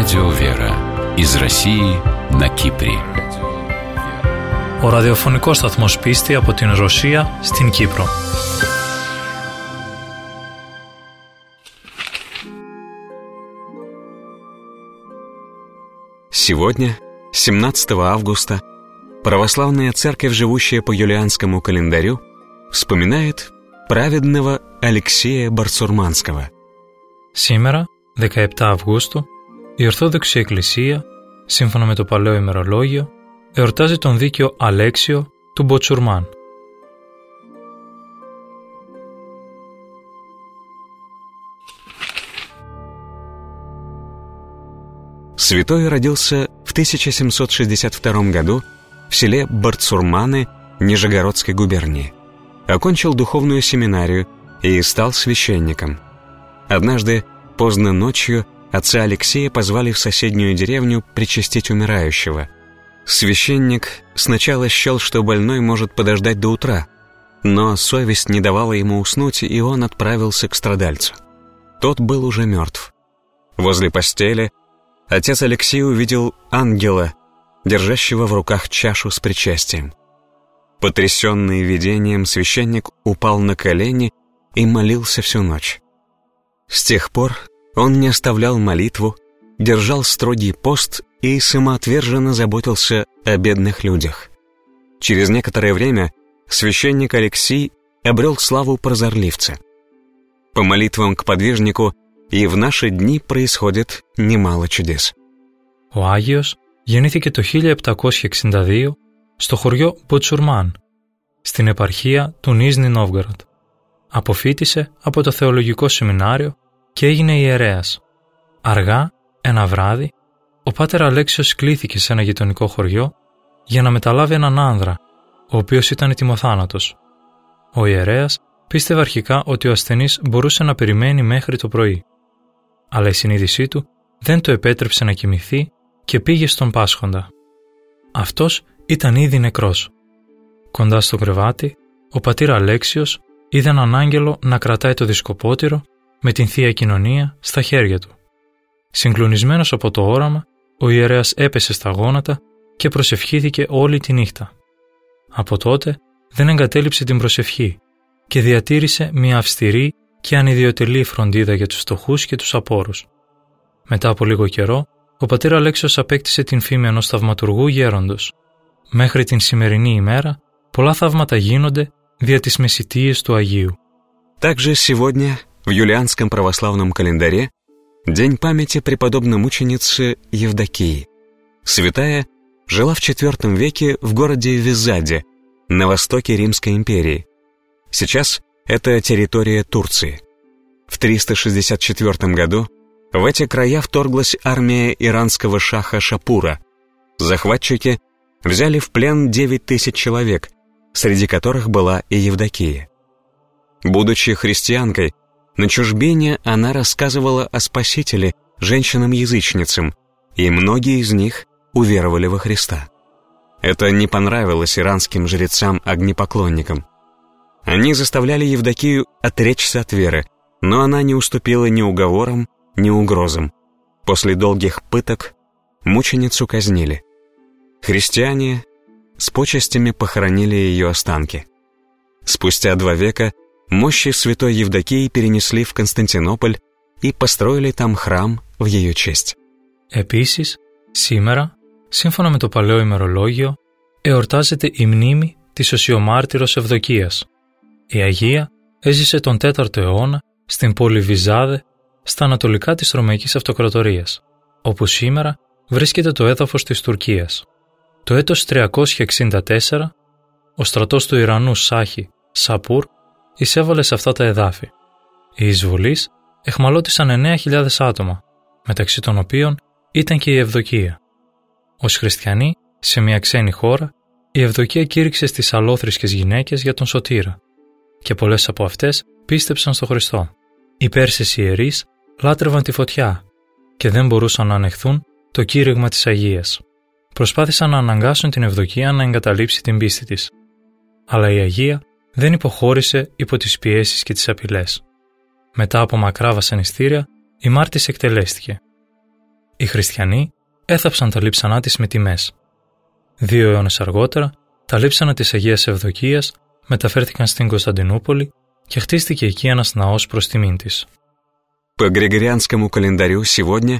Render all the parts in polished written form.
Радио Вера из России на Κύπρη. Ο ραδιοφωνικός σταθμός Πίστη από την Ρωσία στην Κύπρο. Сегодня, 17 августа, православная церковь, живущая по юлианскому календарю, вспоминает праведного Αλεξία Барцурманского. Σήμερα, 17 Αυγούστου, η Ορθόδοξη Εκκλησία, σύμφωνα με το Παλαιό ημερολόγιο, εορτάζει τον δίκαιο Αλέξιο του Μποτσουρμάν. Святой родился в 1762 году в селе Барцурманы Нижегородской губернии. Окончил духовную семинарию и стал священником. Однажды, поздно ночью, отца Алексея позвали в соседнюю деревню причастить умирающего. Священник сначала счел, что больной может подождать до утра, но совесть не давала ему уснуть, и он отправился к страдальцу. Тот был уже мертв. Возле постели отец Алексей увидел ангела, держащего в руках чашу с причастием. Потрясенный видением, священник упал на колени и молился всю ночь. С тех пор он не оставлял молитву, держал строгий пост и самоотверженно заботился о бедных людях. Через некоторое время священник Алексий обрел славу прозорливца. По молитвам к подвижнику и в наши дни происходит немало чудес. Ο Άγιος γεννήθηκε το 1762 στο χωριό Μποτσουρμάν, στην επαρχία του Νίζνι Νόβγκοροντ. Αποφοίτησε από το θεολογικό σεμινάριο και έγινε ιερέας. Αργά, ένα βράδυ, ο πάτερ Αλέξιος κλήθηκε σε ένα γειτονικό χωριό για να μεταλάβει έναν άνδρα, ο οποίος ήταν ετοιμοθάνατος. Ο ιερέας πίστευε αρχικά ότι ο ασθενής μπορούσε να περιμένει μέχρι το πρωί. Αλλά η συνείδησή του δεν το επέτρεψε να κοιμηθεί και πήγε στον πάσχοντα. Αυτός ήταν ήδη νεκρός. Κοντά στο κρεβάτι, ο πατήρ Αλέξιος είδε έναν άγγελο να κρατάει το δισκοπότηρο με την Θεία Κοινωνία στα χέρια του. Συγκλονισμένος από το όραμα, ο ιερέας έπεσε στα γόνατα και προσευχήθηκε όλη τη νύχτα. Από τότε δεν εγκατέλειψε την προσευχή και διατήρησε μια αυστηρή και ανιδιοτελή φροντίδα για τους φτωχούς και τους απόρους. Μετά από λίγο καιρό, ο πατήρ Αλέξιος απέκτησε την φήμη ενός θαυματουργού γέροντος. Μέχρι την σημερινή ημέρα, πολλά θαύματα γίνονται δια τις μεσητείες του Αγίου. Также сегодня в юлианском православном календаре день памяти преподобной мученицы Евдокии. Святая жила в IV веке в городе Визаде, на востоке Римской империи. Сейчас это территория Турции. В 364 году в эти края вторглась армия иранского шаха Шапура. Захватчики взяли в плен 9000 человек, среди которых была и Евдокия. Будучи христианкой, на чужбине она рассказывала о Спасителе женщинам-язычницам, и многие из них уверовали во Христа. Это не понравилось иранским жрецам-огнепоклонникам. Они заставляли Евдокию отречься от веры, но она не уступила ни уговорам, ни угрозам. После долгих пыток мученицу казнили. Христиане с почестями похоронили ее останки. Спустя 2 века мощи святой Евдокии перенесли в Константинополь и построили там храм в ее честь. Επίσης, σήμερα, σύμφωνα με το Παλαιό ημερολόγιο, εορτάζεται η μνήμη της Οσιομάρτυρος Ευδοκίας. Η Αγία έζησε τον 4ο αιώνα στην πόλη Βυζάδε, στα ανατολικά της Ρωμαϊκής Αυτοκρατορίας, όπου σήμερα βρίσκεται το έδαφος της Τουρκίας. Το έτος 364, ο στρατός του Ιρανού Σάχη Σαπούρ εισέβαλε σε αυτά τα εδάφη. Οι εισβολείς εχμαλώτισαν 9.000 άτομα, μεταξύ των οποίων ήταν και η Ευδοκία. Ως χριστιανοί, σε μια ξένη χώρα, η Ευδοκία κήρυξε στις αλλόθρησκες γυναίκες για τον Σωτήρα και πολλές από αυτές πίστεψαν στο Χριστό. Οι Πέρσες ιερείς λάτρευαν τη φωτιά και δεν μπορούσαν να ανεχθούν το κήρυγμα της Αγίας. Προσπάθησαν να αναγκάσουν την Ευδοκία να εγκαταλείψει την πίστη της. Αλλά η Αγία δεν υποχώρησε υπό τις πιέσεις και τις απειλές. Μετά από μακρά βασανιστήρια, η μάρτυς εκτελέστηκε. Οι χριστιανοί έθαψαν τα λείψανά της με τιμές. 2 αιώνες αργότερα, τα λείψανα της Αγίας Ευδοκίας μεταφέρθηκαν στην Κωνσταντινούπολη και χτίστηκε εκεί ένας ναός προς τιμήν της. По Григорианскому календарю сегодня,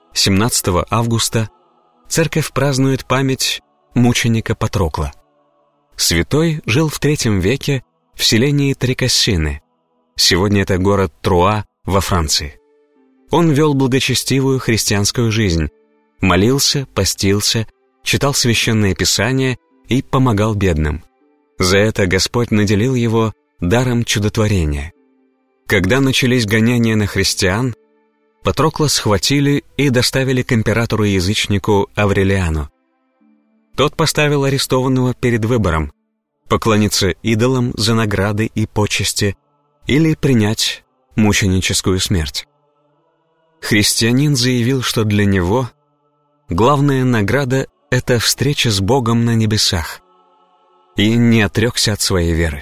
17 августа, церковь празднует память мученика Патрокла. Святой жил в III веке в селении Трикассины. Сегодня это город Труа во Франции. Он вел благочестивую христианскую жизнь, молился, постился, читал священное писание и помогал бедным. За это Господь наделил его даром чудотворения. Когда начались гонения на христиан, Патрокла схватили и доставили к императору-язычнику Аврелиану. Тот поставил арестованного перед выбором – поклониться идолам за награды и почести или принять мученическую смерть. Христианин заявил, что для него главная награда – это встреча с Богом на небесах, и не отрекся от своей веры.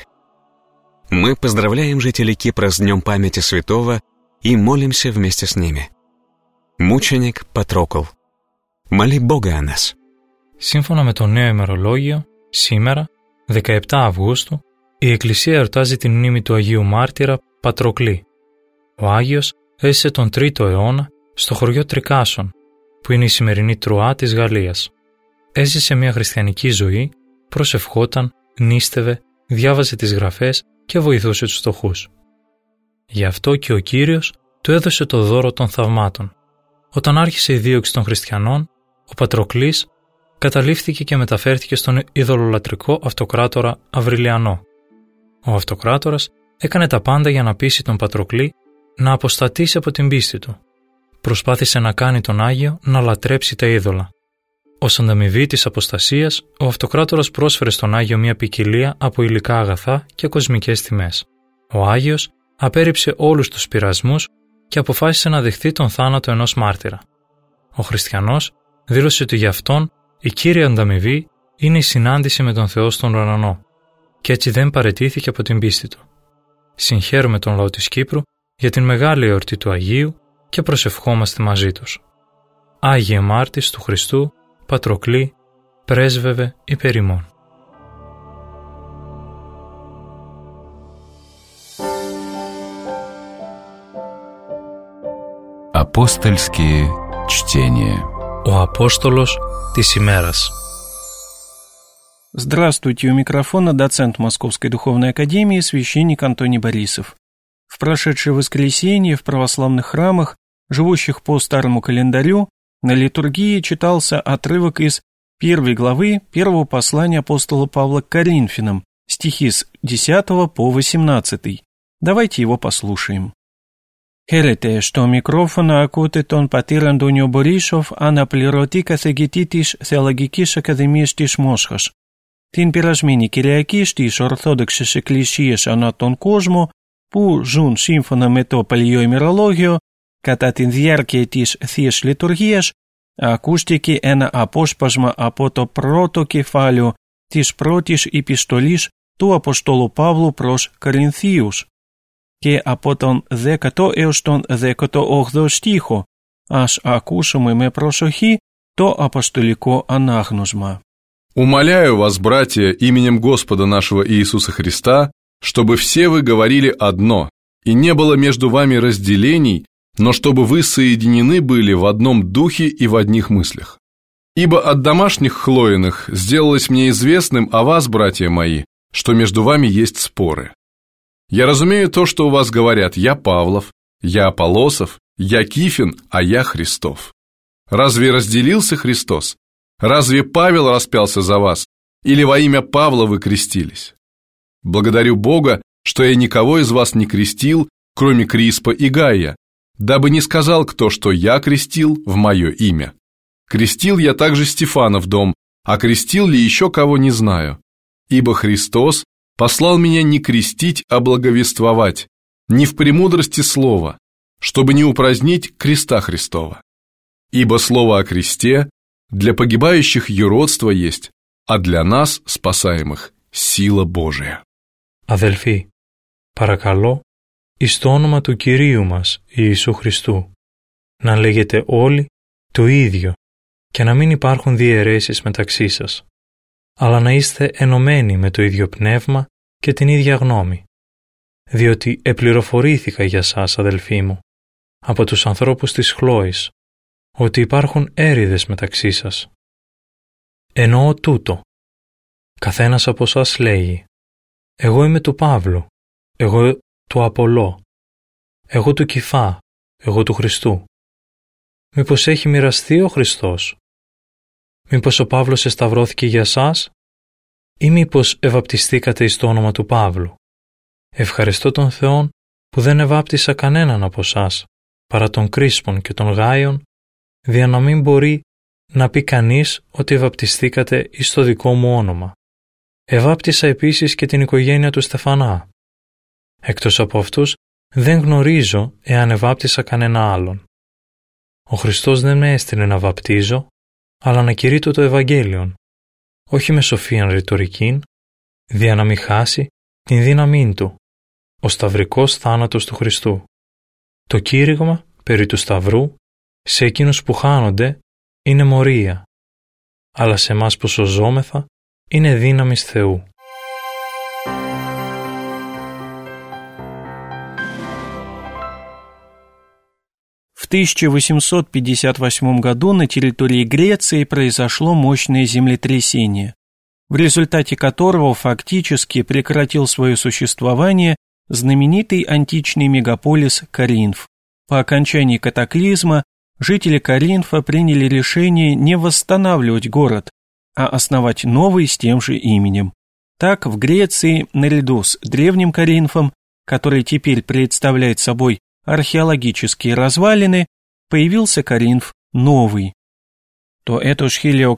Мы поздравляем жителей Кипра с Днем памяти святого и молимся вместе с ними. Мученик Патрокл, моли Бога о нас. Σύμφωνα με το νέο ημερολόγιο, σήμερα, 17 Αυγούστου, η Εκκλησία εορτάζει την μνήμη του Αγίου Μάρτυρα Πατροκλή. Ο Άγιος έζησε τον 3ο αιώνα στο χωριό Τρικάσων, που είναι η σημερινή Τρουά της Γαλλίας. Έζησε μια χριστιανική ζωή, προσευχόταν, νήστευε, διάβαζε τις γραφές και βοηθούσε τους φτωχούς. Γι' αυτό και ο Κύριος του έδωσε το δώρο των θαυμάτων. Όταν άρχισε η δίωξη των χριστιανών, ο Πατροκλής καταλήφθηκε και μεταφέρθηκε στον ειδωλολατρικό αυτοκράτορα Αυριλιανό. Ο αυτοκράτορας έκανε τα πάντα για να πείσει τον Πατροκλή να αποστατήσει από την πίστη του. Προσπάθησε να κάνει τον Άγιο να λατρέψει τα είδωλα. Ως ανταμοιβή της αποστασίας, ο αυτοκράτορας πρόσφερε στον Άγιο μια ποικιλία από υλικά αγαθά και κοσμικές τιμές. Ο Άγιος απέρριψε όλους τους πειρασμούς και αποφάσισε να δεχθεί τον θάνατο ενός μάρτυρα. Ο χριστιανός δήλωσε ότι για αυτόν η κύρια ανταμοιβή είναι η συνάντηση με τον Θεό στον ουρανό και έτσι δεν παραιτήθηκε από την πίστη του. Συγχαίρουμε τον λαό της Κύπρου για την μεγάλη εορτή του Αγίου και προσευχόμαστε μαζί τους. Άγιε Μάρτυς του Χριστού, Πατροκλή, πρέσβευε υπέρ ημών. Апостольские чтения. Ο Απόστολος της ημέρας. Здравствуйте, у микрофона доцент Московской Духовной Академии священник Антоний Борисов. В прошедшее воскресенье в православных храмах, живущих по старому календарю, на литургии читался отрывок из 1 главы первого послания апостола Павла к Коринфянам, стихи с 10 по 18. Давайте его послушаем. Χαίρετε, στο μικρόφωνο ακούτε τον πατήρ Αντώνιο Μπορίσοφ, αναπληρωτή καθηγητή της Θεολογικής Ακαδημίας της Μόσχας. Την περασμένη Κυριακή στις Ορθόδοξες Εκκλησίες ανά τον κόσμο, που ζουν σύμφωνα με το Παλαιό ημερολόγιο, κατά τη διάρκεια της Θείας Λειτουργίας, ακούστηκε ένα απόσπασμα από το πρώτο κεφάλαιο της πρώτης επιστολής του Αποστόλου Παύλου προς Κορινθίους και από τον 10ο έως τον 18ο στίχο. Ας ακούσουμε με προσοχή το αποστολικό ανάγνωσμα. «Умоляю вас, братья, именем Господа нашего Иисуса Христа, чтобы все вы говорили одно, и не было между вами разделений, но чтобы вы соединены были в одном духе и в одних мыслях. Ибо от домашних Хлоиных сделалось мне известным о вас, братья мои, что между вами есть споры. Я разумею то, что у вас говорят: я Павлов, я Аполлосов, я Кифин, а я Христов. Разве разделился Христос? Разве Павел распялся за вас? Или во имя Павла вы крестились? Благодарю Бога, что я никого из вас не крестил, кроме Криспа и Гая, дабы не сказал кто, что я крестил в мое имя. Крестил я также Стефана в дом, а крестил ли еще кого не знаю. Ибо Христос послал меня не крестить, а благовествовать, не в премудрости слова, чтобы не упразднить креста Христова. Ибо слово о кресте для погибающих юродство есть, а для нас, спасаемых, сила Божия». Αδελφοί, παρακαλώ, εις το όνομα του Κυρίου μας Ιησού Χριστού, να λέγετε όλοι το ίδιο, και να μην υπάρχουν διαιρέσεις μεταξύ σας, αλλά να είστε ενωμένοι με το ίδιο πνεύμα και την ίδια γνώμη, διότι επληροφορήθηκα για σας, αδελφοί μου, από τους ανθρώπους της Χλόης, ότι υπάρχουν έρηδες μεταξύ σας. Εννοώ τούτο. Καθένας από σας λέγει, εγώ είμαι του Παύλου, εγώ του Απολώ, εγώ του Κηφά, εγώ του Χριστού. Μήπως έχει μοιραστεί ο Χριστός? Μήπως ο Παύλος εσταυρώθηκε για σας? Ή μήπως ευαπτιστήκατε εις το όνομα του Παύλου? Ευχαριστώ τον Θεόν που δεν ευάπτισα κανέναν από σας, παρά τον Κρίσπον και τον Γάιον, δια να μην μπορεί να πει κανείς ότι ευαπτιστήκατε εις το δικό μου όνομα. Ευάπτισα επίσης και την οικογένεια του Στεφανά. Εκτός από αυτούς δεν γνωρίζω εάν ευάπτισα κανένα άλλον. Ο Χριστός δεν με έστειλε να βαπτίζω, αλλά να κηρύττω το Ευαγγέλιον, όχι με σοφίαν ρητορικήν, δια να μην χάσει την δύναμή του, ο σταυρικός θάνατος του Χριστού. Το κήρυγμα περί του Σταυρού σε εκείνους που χάνονται είναι μορία, αλλά σε εμάς που σωζόμεθα είναι δύναμις Θεού. В 1858 году на территории Греции произошло мощное землетрясение, в результате которого фактически прекратил свое существование знаменитый античный мегаполис Коринф. По окончании катаклизма жители Коринфа приняли решение не восстанавливать город, а основать новый с тем же именем. Так в Греции, наряду с древним Коринфом, который теперь представляет собой археологические развалины, появился Коринф новый. Το έτος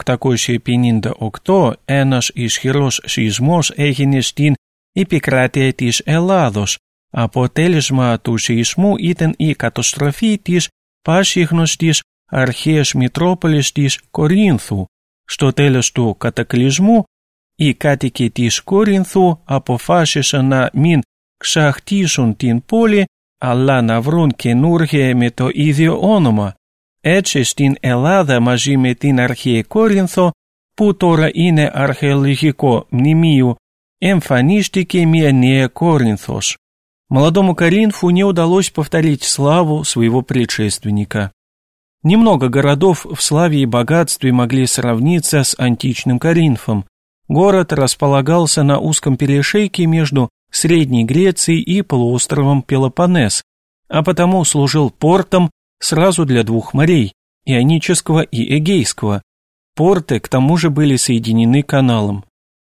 1858 ένας ισχυρός σεισμός έγινε στην επικράτεια της Ελλάδος. Αποτέλεσμα του σεισμού ήταν η καταστροφή της πάσιγνωστης αρχαίας Μητρόπολης της Κορίνθου. Στο τέλος του κατακλυσμού, οι κάτοικοι της Κορίνθου αποφάσισαν να μην ξαχτίσουν την πόλη, αλλά να βρουν καινούργια με το ίδιο όνομα. Έτσι στην Ελλάδα μαζί με την αρχαία Κόρινθο, που τώρα είναι αρχαιολογικό μνημείο, εμφανίστηκε μια νέα Коринθος. Молодому Коринфу не удалось повторить славу своего предшественника. Немного городов в славе и богатстве могли сравниться с античным Коринфом. Город располагался на узком перешейке между Средней Грецией и полуостровом Пелопоннес, а потому служил портом сразу для двух морей – Ионического и Эгейского. Порты к тому же были соединены каналом.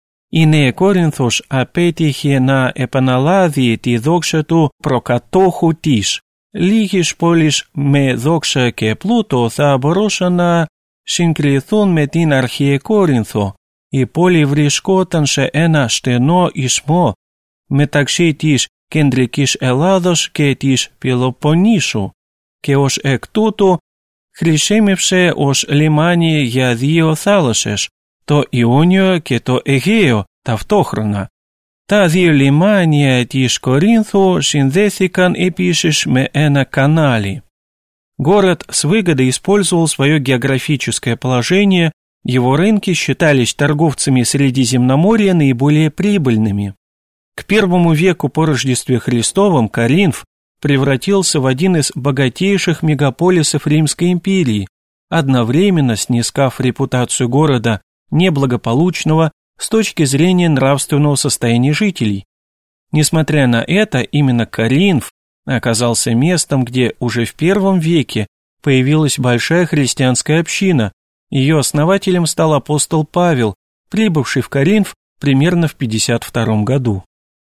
Η Νέα Κόρινθος απέτυχε να επαναλάβει τη δόξα του προκατόχου της. Λίγες πόλεις με δόξα και πλούτο θα μπορούσαν να συγκριθούν με την αρχαία Κόρινθο. Η πόλη βρισκόταν σε ένα στενό ισθμό μεταξύ της κεντρικής Ελλάδος και της Πελοποννήσου και ως εκ τούτου χρησιμεύσε ως λιμάνι για δύο θάλασσες, το Ιόνιο και το Αιγαίο ταυτόχρονα. Τα δύο λιμάνια της Κορίνθου συνδέθηκαν επίσης με ένα канале. Город с выгодой использовал свое географическое положение, его рынки считались торговцами Средиземноморья наиболее прибыльными. К первому веку по Рождестве Христовом Коринф превратился в один из богатейших мегаполисов Римской империи, одновременно снискав репутацию города неблагополучного с точки зрения нравственного состояния жителей. Несмотря на это, именно Коринф оказался местом, где уже в первом веке появилась большая христианская община. Ее основателем стал апостол Павел, прибывший в Коринф примерно в 52 году.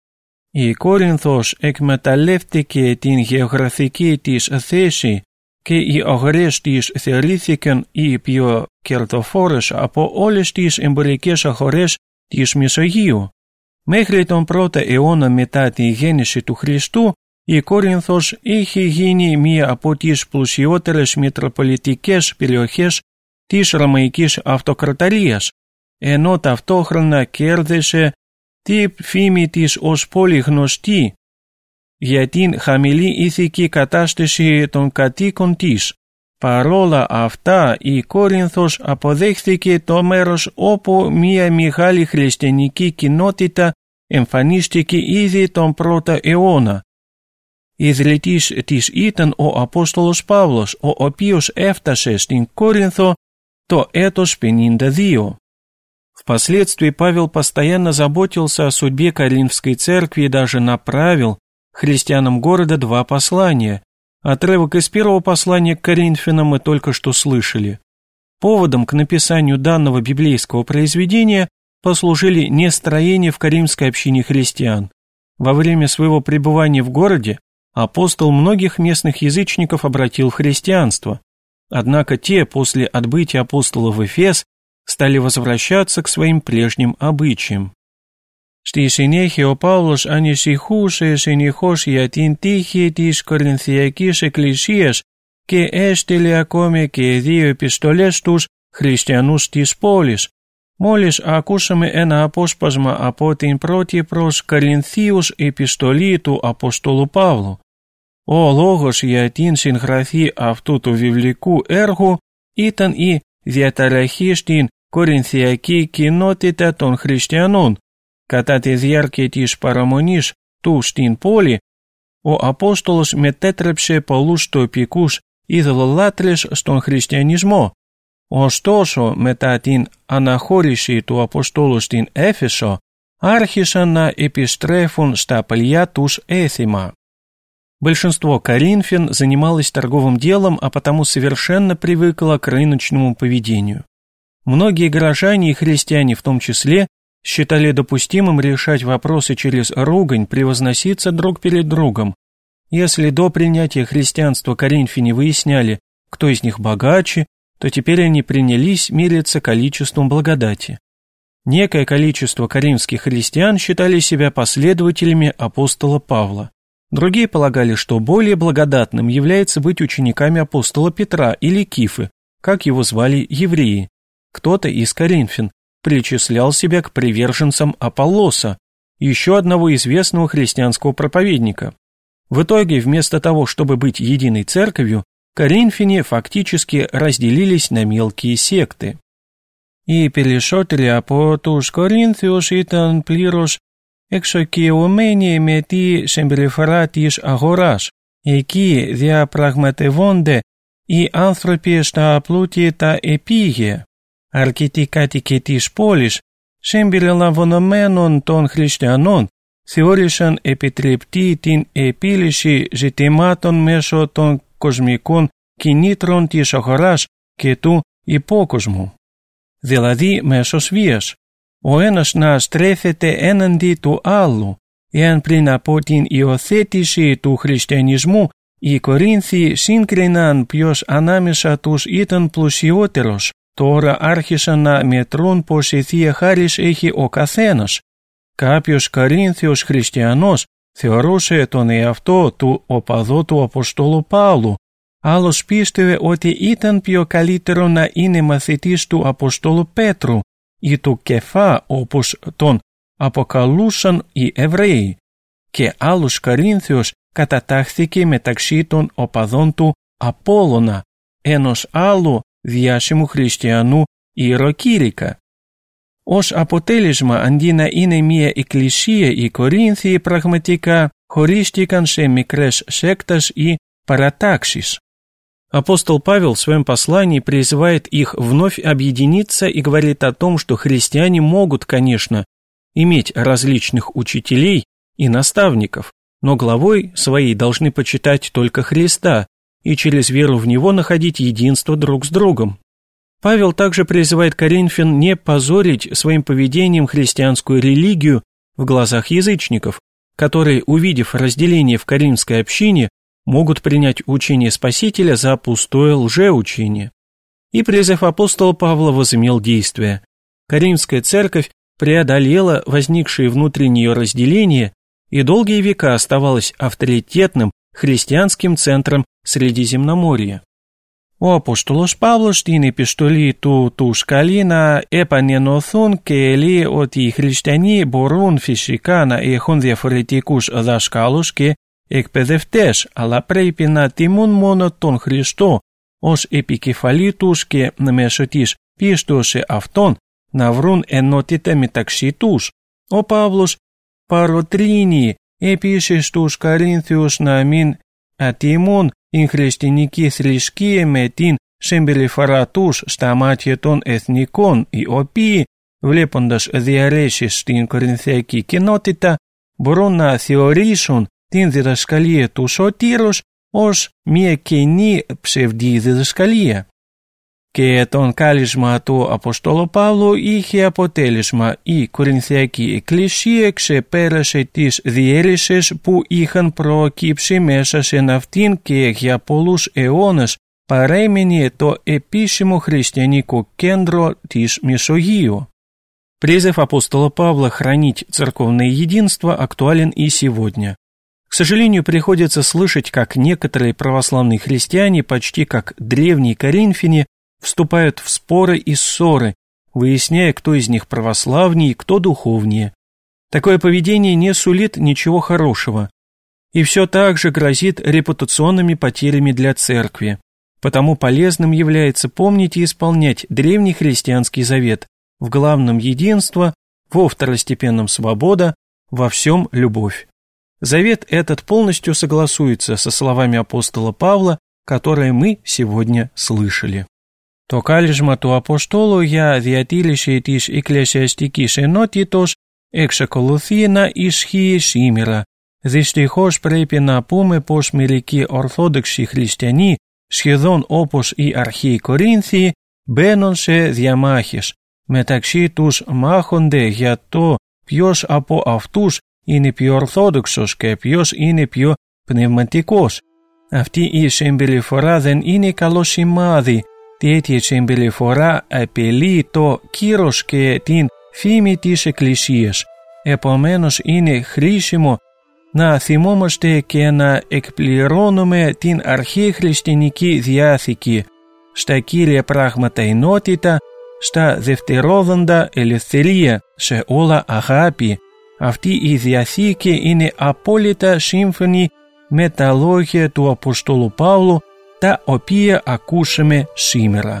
Η Κόρινθος εκμεταλλεύτηκε την γεωγραφική της θέση και οι αγορές της θεωρήθηκαν οι πιο κερδοφόρες από όλες τις εμπορικές αγορές της Μεσογείου. Μέχρι τον πρώτο αιώνα μετά τη γέννηση του Χριστού, η Κόρινθος είχε γίνει μία από τις πλουσιότερες μητροπολιτικές περιοχές της Ρωμαϊκής Αυτοκρατορίας, ενώ ταυτόχρονα κέρδισε τη φήμη της ως πολύ γνωστή για την χαμηλή ηθική κατάσταση των κατοίκων της. Παρόλα αυτά, η Κόρινθος αποδέχθηκε το μέρος όπου μια μεγάλη χριστιανική κοινότητα εμφανίστηκε ήδη τον πρώτο αιώνα. Ιδρυτής της ήταν ο Απόστολος Παύλος, ο οποίος έφτασε στην Коринθо το έτος 52. Впоследствии Павел постоянно заботился о судьбе Коринфской церкви и даже направил христианам города 2 послания. Отрывок из первого послания к Коринфянам мы только что слышали. Поводом к написанию данного библейского произведения послужили нестроения в коринфской общине христиан. Во время своего пребывания в городе апостол многих местных язычников обратил в христианство. Однако те, после отбытия апостола в Эфес, стали возвращаться к своим прежним обычаям. Στη συνέχεια ο Παύλος ανησυχούσε συνεχώς για την τύχη της Κορινθιακής Εκκλησίας και έστειλε ακόμη και 2 επιστολές στους χριστιανούς της πόλης. Μόλις ακούσαμε ένα απόσπασμα από την πρώτη προς Κορινθίους επιστολή του Αποστόλου Παύλου. Ο λόγος για την συγγραφή αυτού του βιβλικού έργου ήταν η διαταραχή στην Κορινθιακή κοινότητα των χριστιανών. Κατά τη διάρκεια της παραμονής του στην πόλη, ο Απόστολος μετέτρεψε πολλούς τοπικούς ειδωλολάτρες στον χριστιανισμό. Ωστόσο, μετά την αναχώρηση του Αποστόλου στην Έφεσο, άρχισαν να επιστρέφουν στα παλιά τους έθιμα. Большинство коринфян занималось торговым делом, а потому совершенно привыкло к рыночному поведению. Многие горожане и христиане в том числе считали допустимым решать вопросы через ругань, превозноситься друг перед другом. Если до принятия христианства коринфяне выясняли, кто из них богаче, то теперь они принялись мериться количеством благодати. Некое количество коринфских христиан считали себя последователями апостола Павла. Другие полагали, что более благодатным является быть учениками апостола Петра или Кифы, как его звали евреи. Кто-то из коринфян причислял себя к приверженцам Аполлоса, еще одного известного христианского проповедника. В итоге, вместо того, чтобы быть единой церковью, коринфяне фактически разделились на мелкие секты. Οι περισσότεροι από τους Κορίνθιους ήταν πλήρως εξοικειωμένοι με τη συμπεριφορά της αγοράς. Εκεί διαπραγματεύονται οι άνθρωποι στα πλούτη τα επίγεια. Αρκετοί κάτοικοι της πόλης, συμπεριλαμβανομένων των χριστιανών, θεώρησαν επιτρεπτή την επίλυση ζητημάτων μέσω των κοσμικών κινήτρων της αγοράς και του υπόκοσμου. Δηλαδή μέσως βίας. Ο ένας να στρέφεται έναντι του άλλου. Εάν πριν από την υιοθέτηση του χριστιανισμού οι Κορίνθιοι σύγκριναν ποιος ανάμεσα τους ήταν πλουσιότερος, τώρα άρχισαν να μετρούν πόση θεία χάρις έχει ο καθένας. Κάποιος Κορίνθιος χριστιανός θεωρούσε τον εαυτό του οπαδό του Αποστόλου Παύλου, άλλος πίστευε ότι ήταν πιο καλύτερο να είναι μαθητής του Αποστόλου Πέτρου ή του Κεφά όπως τον αποκαλούσαν οι Εβραίοι, και άλλος Κορίνθιος κατατάχθηκε μεταξύ των οπαδών του Απόλλωνα, ενός άλλου διάσημου χριστιανού ιεροκήρυκα. Ως αποτέλεσμα, αντί να είναι μια εκκλησία, οι Κορίνθιοι πραγματικά χωρίστηκαν σε μικρές σέκτες ή паратаксис. Апостол Павел в своем послании призывает их вновь объединиться и говорит о том, что христиане могут, конечно, иметь различных учителей и наставников, но главой своей должны почитать только Христа и через веру в Него находить единство друг с другом. Павел также призывает коринфян не позорить своим поведением христианскую религию в глазах язычников, которые, увидев разделение в коринфской общине, могут принять учение Спасителя за пустое лжеучение. И призыв апостола Павла возымел действие. Коринфская церковь преодолела возникшие внутри нее разделения и долгие века оставалась авторитетным христианским центром Средиземноморья. Ο Απόστολος Παύλος στην επιστολή του σκαλεί να επανενωθούν και λέει ότι οι χριστιανοί μπορούν φυσικά να έχουν διαφορετικούς δασκάλους και εκπαιδευτές, αλλά πρέπει να τιμούν μόνο τον Χριστό ως επικεφαλή τους και μέσω της πίστος σε αυτόν να βρουν ενότητα μεταξύ τους. Ο Παύλος παροτρύνει επίσης τους Κορίνθιους να μην ατιμούν την χριστιανική θρησκεία με την συμπεριφορά τους στα μάτια των εθνικών, οι οποίοι, βλέποντας διαρρέσεις στην κορινθιακή κοινότητα, μπορούν να θεωρήσουν την διδασκαλία του Σωτήρος ως μια κενή ψευδή διδασκαλία. Και το κάλεσμα του Αποστόλου Παύλου είχε αποτέλεσμα. Η Κορινθιακή Εκκλησία ξεπέρασε τις διαίρεσεις που είχαν προκύψει μέσα σε αυτήν και για πολλούς αιώνες παρέμεινε το επίσημο χριστιανικό кέντρο της Месогею. Призыв апостола Павла хранить церковное единство актуален и сегодня. К сожалению, приходится слышать, как некоторые православные христиане, почти как древние коринфяне, вступают в споры и ссоры, выясняя, кто из них православнее и кто духовнее. Такое поведение не сулит ничего хорошего и все так же грозит репутационными потерями для церкви. Потому полезным является помнить и исполнять древний христианский завет: в главном единство, во второстепенном свобода, во всем любовь. Завет этот полностью согласуется со словами апостола Павла, которые мы сегодня слышали. Το κάλεσμα του Αποστόλου για διατήρηση της εκκλησιαστικής ενότητος εξακολουθεί να ισχύει σήμερα. Δυστυχώς πρέπει να πούμε πως μερικοί ορθόδοξοι χριστιανοί, σχεδόν όπως οι αρχαίοι Κορίνθιοι, μπαίνουν σε διαμάχες. Μεταξύ τους μάχονται για το ποιος από αυτούς είναι πιο ορθόδοξος και ποιος είναι πιο πνευματικός. Αυτή η συμπεριφορά δεν είναι καλό σημάδι. Τέτοια συμπεριφορά απειλεί το κύρος και την φήμη της Εκκλησίας. Επομένως είναι χρήσιμο να θυμόμαστε και να εκπληρώνουμε την αρχαία χριστιανική διάθηκη, στα κύρια πράγματα ενότητα, στα δευτερόδοντα ελευθερία, σε όλα αγάπη. Αυτή η διαθήκη είναι απόλυτα σύμφωνη με τα λόγια του Αποστόλου Παύλου, τα οποία ακούσαμε σήμερα.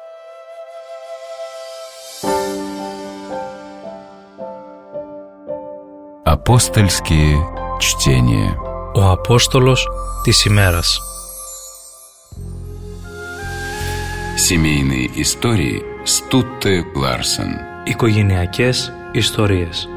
Апостольские чтения. Ο Απόστολος της ημέρας. Семейные истории с Тутте Ларсен. Οικογενειακές ιστορίες.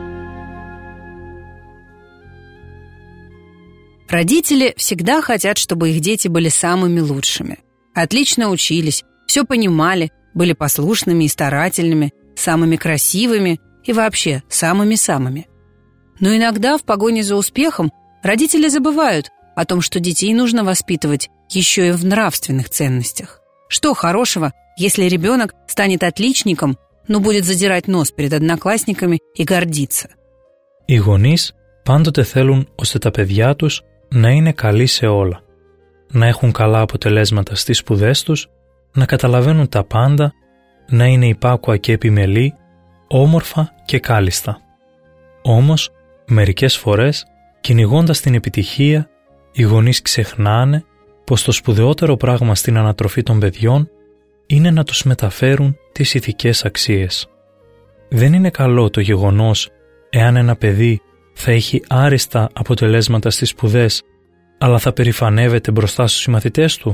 Родители всегда хотят, чтобы их дети были самыми лучшими. Отлично учились, все понимали, были послушными и старательными, самыми красивыми и вообще самыми-самыми. Но иногда в погоне за успехом родители забывают о том, что детей нужно воспитывать еще и в нравственных ценностях. Что хорошего, если ребенок станет отличником, но будет задирать нос перед одноклассниками и гордиться? Οι γονείς πάντοτε θέλουν ώστε τα παιδιά τους να είναι καλοί σε όλα, να έχουν καλά αποτελέσματα στις σπουδές τους, να καταλαβαίνουν τα πάντα, να είναι υπάκουα και επιμελή, όμορφα και κάλλιστα. Όμως, μερικές φορές, κυνηγώντας την επιτυχία, οι γονείς ξεχνάνε πως το σπουδαιότερο πράγμα στην ανατροφή των παιδιών είναι να τους μεταφέρουν τις ηθικές αξίες. Δεν είναι καλό το γεγονός εάν ένα παιδί θα έχει άριστα αποτελέσματα στις σπουδές, αλλά θα περηφανεύεται μπροστά στους συμμαθητές του.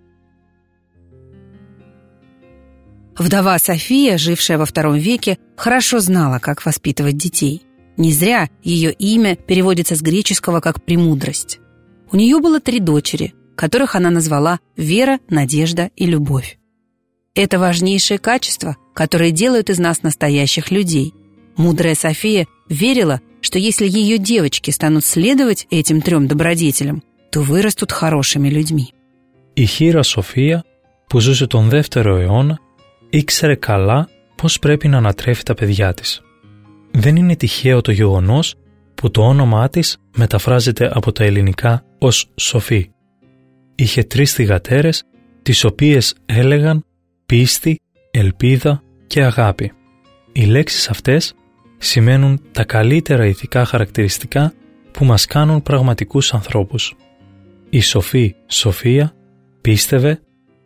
Вдова София, жившая во II веке, хорошо знала, как воспитывать детей. Не зря ее имя переводится с греческого как «премудрость». У нее было 3 дочери, которых она назвала Вера, Надежда и Любовь. Это важнейшие качества, которые делают из нас настоящих людей. Мудрая София верила, что если ее девочки станут следовать этим 3 добродетелям, то вырастут хорошими людьми. Η χήρα Σοφία, που ζούσε τον 2ο αιώνα, ήξερε καλά πώς πρέπει να ανατρέφει τα παιδιά της. Δεν είναι τυχαίο το γεγονός που το όνομά της μεταφράζεται από τα ελληνικά ως Σοφή. Είχε 3 θυγατέρες, τις οποίες έλεγαν πίστη, ελπίδα και αγάπη. Οι λέξεις αυτές σημαίνουν τα καλύτερα ηθικά χαρακτηριστικά που μας κάνουν πραγματικούς ανθρώπους. Η Σοφή, Σοφία, πίστευε,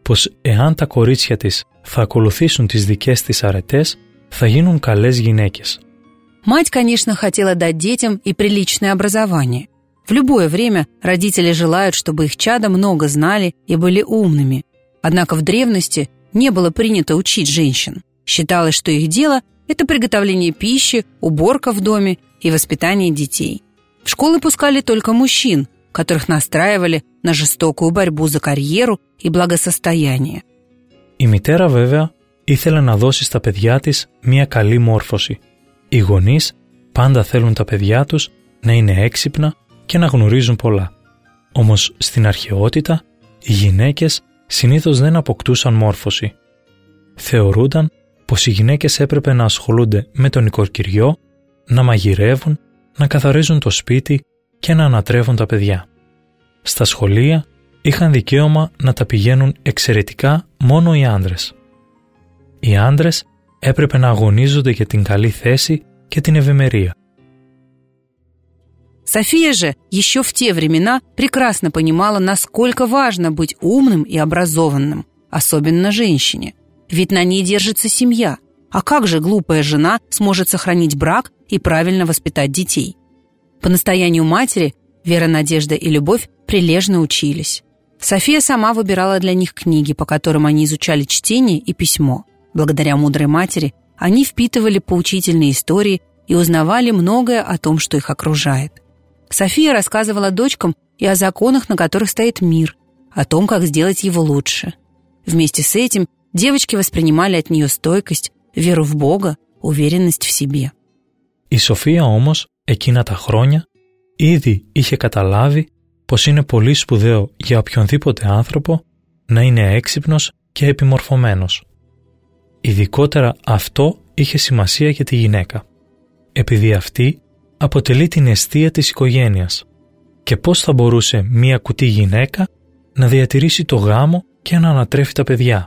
πως εάν τα κορίτσια της θα ακολουθήσουν τις δικές της αρετές, θα γίνουν καλές γυναίκες. Мать, конечно, хотела дать детям и приличное образование. В любое время родители желают, чтобы их чада много знали и были умными. Однако в древности не было принято учить женщин. Считалось, что их дело – это приготовление пищи, уборка в доме и воспитание детей. В школы пускали только мужчин, которых настраивали на жестокую борьбу за карьеру и благосостояние. Η μητέρα βέβαια ήθελε να δώσει στα παιδιά της μια καλή μόρφωση. Οι γονείς πάντα θέλουν τα παιδιά τους να είναι έξυπνα και να γνωρίζουν πολλά. Όμως στην αρχαιότητα οι γυναίκες συνήθως δεν αποκτούσαν μόρφωση. Θεωρούνταν πως οι γυναίκες έπρεπε να ασχολούνται με τον νοικοκυριό, να μαγειρεύουν, να καθαρίζουν το σπίτι και να ανατρέφουν τα παιδιά. Στα σχολεία είχαν δικαίωμα να τα πηγαίνουν εξαιρετικά μόνο οι άντρες. Οι άντρες έπρεπε να αγωνίζονται για την καλή θέση και την ευημερία. София же еще в те времена прекрасно понимала, насколько важно быть умным и образованным, особенно женщине. Ведь на ней держится семья. А как же глупая жена сможет сохранить брак и правильно воспитать детей? По настоянию матери Вера, Надежда и Любовь прилежно учились. София сама выбирала для них книги, по которым они изучали чтение и письмо. Благодаря мудрой матери они впитывали поучительные истории и узнавали многое о том, что их окружает. София рассказывала дочкам и о законах, на которых стоит мир, о том, как сделать его лучше. Вместе с этим девочки воспринимали от нее стойкость, веру в Бога, уверенность в себе. Η Σοφία όμως εκείνα τα χρόνια ήδη είχε καταλάβει πως είναι πολύ σπουδαίο για οποιονδήποτε άνθρωπο να είναι έξυπνος και επιμορφωμένος. Ειδικότερα αυτό είχε σημασία για τη γυναίκα, επειδή αυτή αποτελεί την εστία της οικογένειας και πώς θα μπορούσε μία κουτή γυναίκα να διατηρήσει το γάμο και να ανατρέφει τα παιδιά.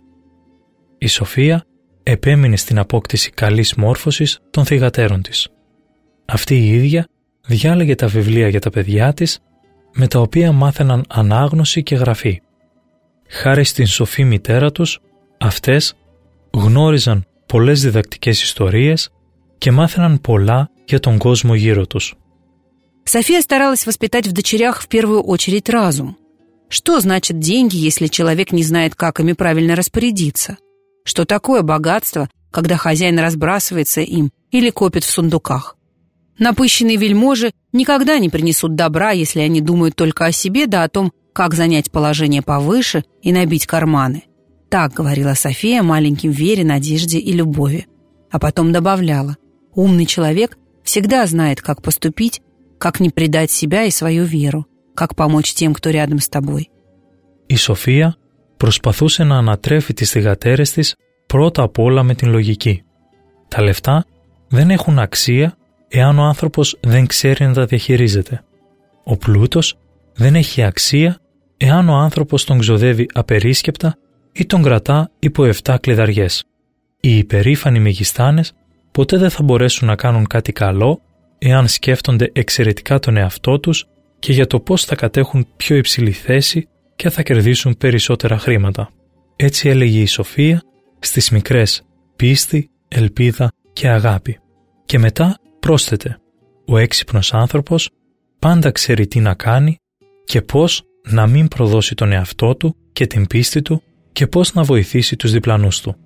Η Σοφία επέμεινε στην απόκτηση καλής μόρφωσης των θυγατέρων της. Αυτή η ίδια διάλεγε τα βιβλία για τα παιδιά της, με τα οποία μάθαιναν ανάγνωση και γραφή. Χάρη στην σοφή μητέρα τους, αυτές γνώριζαν πολλές διδακτικές ιστορίες και μάθαιναν πολλά για τον κόσμο γύρω τους. София старалась воспитать в дочерях в первую очередь разум. Что значит деньги, если человек не знает, как ими правильно распорядиться? Что такое богатство, когда хозяин разбрасывается им или копит в сундуках? Напыщенные вельможи никогда не принесут добра, если они думают только о себе, да о том, как занять положение повыше и набить карманы. Так говорила София маленьким Вере, Надежде и Любови. А потом добавляла: умный человек всегда знает, как поступить, как не предать себя и свою веру, как помочь тем, кто рядом с тобой. Η Σοφία προσπαθούσε να ανατρέφει τις θυγατέρες της πρώτα απ' όλα με την λογική. Τα λεφτά δεν έχουν αξία εάν ο άνθρωπος δεν ξέρει να τα διαχειρίζεται. Ο πλούτος δεν έχει αξία εάν ο άνθρωπος τον ξοδεύει απερίσκεπτα ή τον κρατά υπό 7 κλειδαριές. Οι υπερήφανοι μεγιστάνες ποτέ δεν θα μπορέσουν να κάνουν κάτι καλό εάν σκέφτονται εξαιρετικά τον εαυτό τους και για το πώς θα κατέχουν πιο υψηλή θέση και θα κερδίσουν περισσότερα χρήματα. Έτσι έλεγε η Σοφία στις μικρές πίστη, ελπίδα και αγάπη. Και μετά πρόσθετε: ο έξυπνος άνθρωπος πάντα ξέρει τι να κάνει και πώς να μην προδώσει τον εαυτό του και την πίστη του και πώς να βοηθήσει τους διπλανούς του.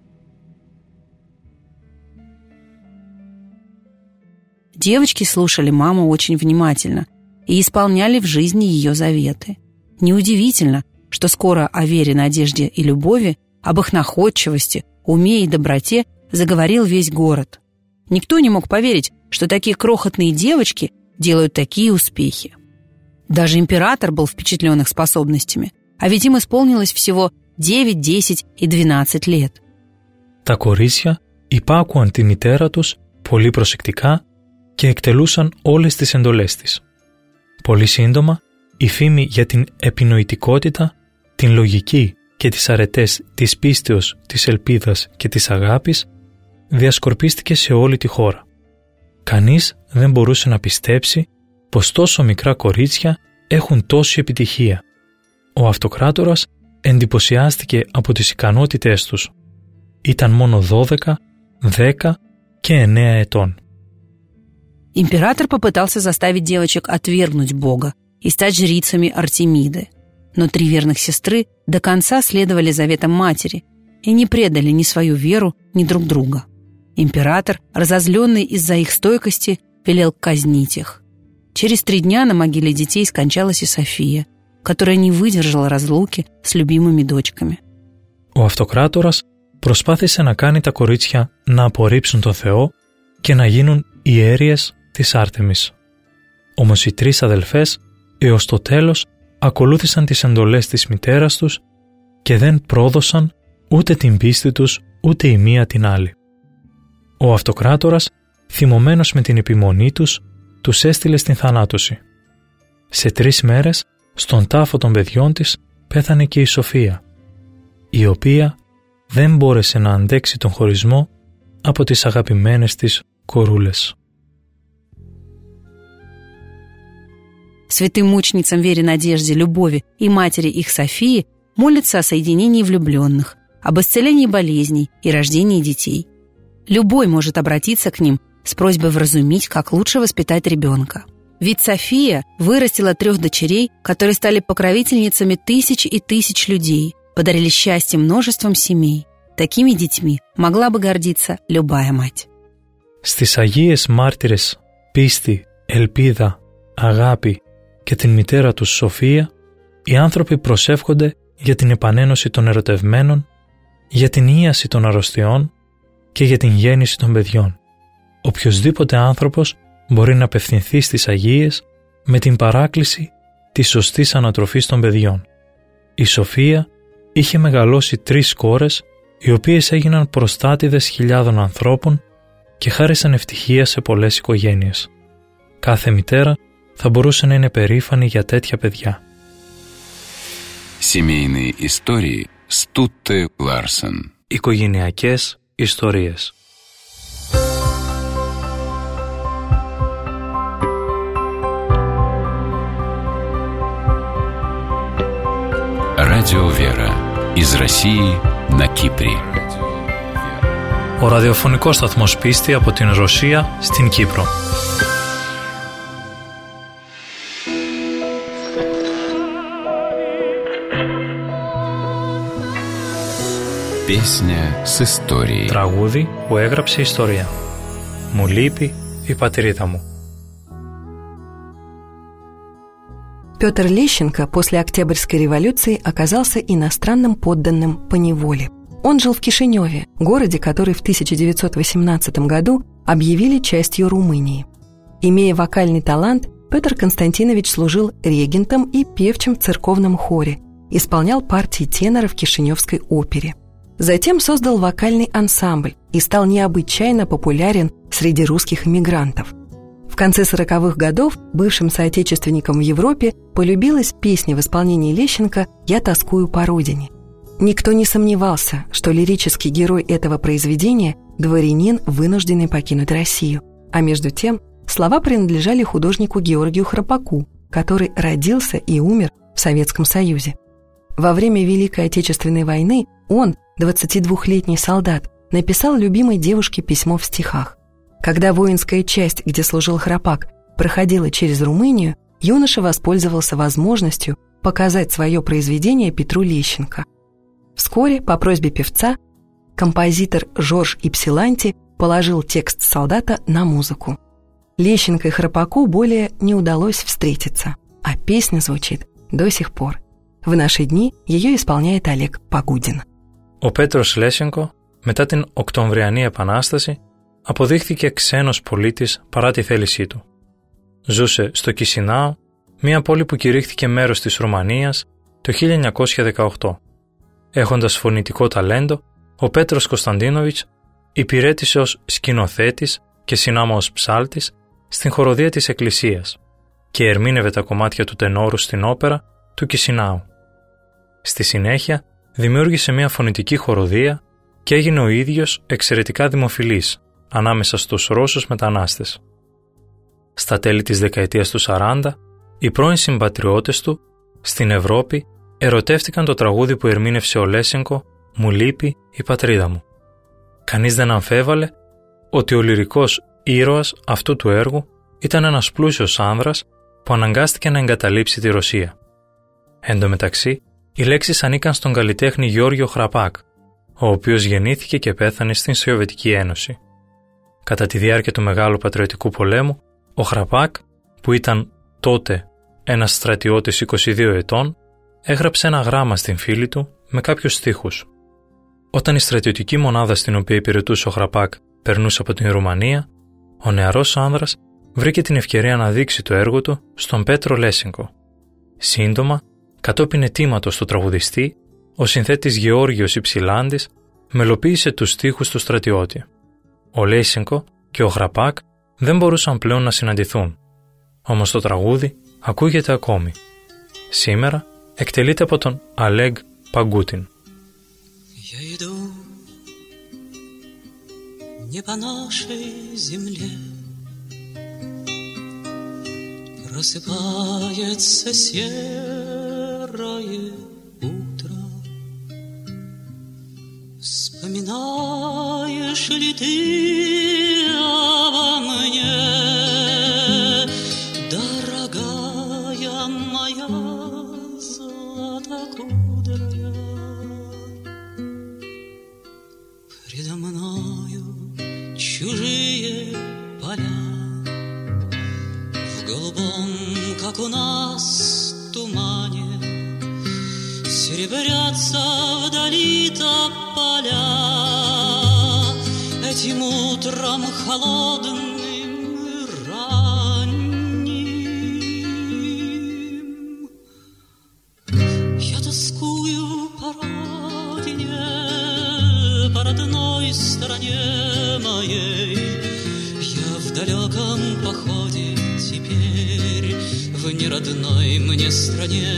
Девочки слушали маму очень внимательно и исполняли в жизни ее заветы. Неудивительно, что скоро о вере, надежде и любови, об их находчивости, уме и доброте заговорил весь город. Никто не мог поверить, что такие крохотные девочки делают такие успехи. Даже император был впечатлен их способностями, а ведь им исполнилось всего 9, 10 и 12 лет. Τα κορίτσια υπάκουαν τη μητέρα τους πολύ προσεκτικά και εκτελούσαν όλες τις εντολές της. Πολύ σύντομα, η φήμη για την επινοητικότητα, την λογική και τις αρετές της πίστεως, της ελπίδας και της αγάπης διασκορπίστηκε σε όλη τη χώρα. Κανείς δεν μπορούσε να πιστέψει πως τόσο μικρά κορίτσια έχουν τόση επιτυχία. Ο αυτοκράτορας εντυπωσιάστηκε από τις ικανότητές τους. Ήταν μόνο 12, 10 και 9 ετών. Император попытался заставить девочек отвергнуть Бога и стать жрицами Артемиды. Но 3 верных сестры до конца следовали заветам матери и не предали ни свою веру, ни друг друга. Император, разозленный из-за их стойкости, велел казнить их. Через 3 дня на могиле детей скончалась и София, которая не выдержала разлуки с любимыми дочками. Ο αυτοκράτορας προσπάθησε να κάνει τα κορίτσια να απορρίψουν τον Θεό και να γίνουν ιέρειες της Άρτεμις. Όμως οι 3 αδελφές έως το τέλος ακολούθησαν τις εντολές της μητέρας τους και δεν πρόδωσαν ούτε την πίστη τους ούτε η μία την άλλη. Ο αυτοκράτορας, θυμωμένος με την επιμονή τους, τους έστειλε στην θανάτωση. Σε 3 μέρες, στον τάφο των παιδιών της, πέθανε και η Σοφία, η οποία δεν μπόρεσε να αντέξει τον χωρισμό από τις αγαπημένες της κορούλες. Святым мученицам Вере, Надежде, Любови и матери их Софии молятся о соединении влюбленных, об исцелении болезней и рождении детей. Любой может обратиться к ним с просьбой вразумить, как лучше воспитать ребенка. Ведь София вырастила 3 дочерей, которые стали покровительницами тысяч и тысяч людей, подарили счастье множеством семей. Такими детьми могла бы гордиться любая мать. Στις Αγίες Μάρτυρες, πίστη, ελπίδα, αγάπη και την μητέρα τους Σοφία, οι άνθρωποι προσεύχονται για την επανένωση των ερωτευμένων, για την ίαση των αρρωστιών και για την γέννηση των παιδιών. Οποιοσδήποτε άνθρωπος μπορεί να απευθυνθεί στις Αγίες με την παράκληση της σωστής ανατροφής των παιδιών. Η Σοφία είχε μεγαλώσει 3 κόρες, οι οποίες έγιναν προστάτηδες χιλιάδων ανθρώπων και χάρισαν ευτυχία σε πολλές οικογένειες. Κάθε μητέρα θα μπορούσε να είναι περήφανη για τέτοια παιδιά. Семейные истории с Тутте Ларсен. Οικογενειακές ιστορίες. Радио Вера. Из России на Кипре. Ο ραδιοφωνικός σταθμός Πίστη από την Ρωσία στην Κύπρο. Песня с историей. Τραγούδι που έγραψε ιστορία. Μου липи η πατρίδα μου. Петр Лещенко после Октябрьской революции оказался иностранным подданным по неволе. Он жил в Кишиневе, городе, который в 1918 году объявили частью Румынии. Имея вокальный талант, Петр Константинович служил регентом и певчим в церковном хоре, исполнял партии тенора в Кишиневской опере. Затем создал вокальный ансамбль и стал необычайно популярен среди русских эмигрантов. В конце 40-х годов бывшим соотечественникам в Европе полюбилась песня в исполнении Лещенко «Я тоскую по родине». Никто не сомневался, что лирический герой этого произведения – дворянин, вынужденный покинуть Россию. А между тем слова принадлежали художнику Георгию Храпаку, который родился и умер в Советском Союзе. Во время Великой Отечественной войны он, 22-летний солдат, написал любимой девушке письмо в стихах. Когда воинская часть, где служил Храпак, проходила через Румынию, юноша воспользовался возможностью показать свое произведение Петру Лещенко. Вскоре, по просьбе певца, композитор Жорж Ипсиланти положил текст солдата на музыку. Лещенко и Храпаку более не удалось встретиться, а песня звучит до сих пор. В наши дни ее исполняет Олег Погудин. Ο Πέτρος Λέσσενκο, μετά την Οκτωβριανή Επανάσταση, αποδείχθηκε ξένος πολίτης παρά τη θέλησή του. Ζούσε στο Κισινάο, μια πόλη που κηρύχθηκε μέρος της Ρουμανίας το 1918. Έχοντας φωνητικό ταλέντο, ο Πέτρος Κωνσταντίνοβιτς υπηρέτησε ως σκηνοθέτης και συνάμωος ψάλτης στην χοροδία της Εκκλησίας και ερμήνευε τα κομμάτια του τενόρου στην όπερα του Κισινάου. Στη συνέχεια δημιούργησε μια φωνητική χοροδία και έγινε ο ίδιος εξαιρετικά δημοφιλής ανάμεσα στους Ρώσους μετανάστες. Στα τέλη της δεκαετίας του 40, οι πρώην συμπατριώτες του στην Ευρώπη ερωτεύτηκαν το τραγούδι που ερμήνευσε ο Λέσενκο «Μου λείπει η πατρίδα μου». Κανείς δεν αμφέβαλε ότι ο λυρικός ήρωας αυτού του έργου ήταν ένας πλούσιος άνδρας που αναγκάστηκε να εγκαταλείψει τη Ρωσία. Εν τω μεταξύ, οι λέξεις ανήκαν στον καλλιτέχνη Γιώργιο Χραπάκ, ο οποίος γεννήθηκε και πέθανε στην Σοβιετική Ένωση. Κατά τη διάρκεια του Μεγάλου Πατριωτικού Πολέμου, ο Χραπάκ, που ήταν τότε ένας στρατιώτης 22 ετών, έγραψε ένα γράμμα στην φίλη του με κάποιους στίχους. Όταν η στρατιωτική μονάδα στην οποία υπηρετούσε ο Χραπάκ περνούσε από την Ρουμανία, ο νεαρός άνδρας βρήκε την ευκαιρία να δείξει το έργο του στον Πέτρο Λέσενκο. Σύντομα, κατόπιν αιτήματος του τραγουδιστή, ο συνθέτης Γεώργιος Υψηλάντης μελοποίησε τους στίχους του στρατιώτη. Ο Λέσενκο και ο Χραπάκ δεν μπορούσαν πλέον να συναντηθούν, όμως το τραγούδι ακούγεται ακόμη. Σήμερα εκτελείται από τον Αλέγ Παγκούτιν. Не по нашей земле просыпается серое утро. Вспоминаешь ли ты обо мне, дорогая моя златокудрая? Предо мною чужие поля, в голубом, как у нас, тумане серебрятся вдали тополя. Этим утром холодным и ранним я тоскую по родине, по родной стороне моей. Я в далеком походе теперь, в неродной мне стране.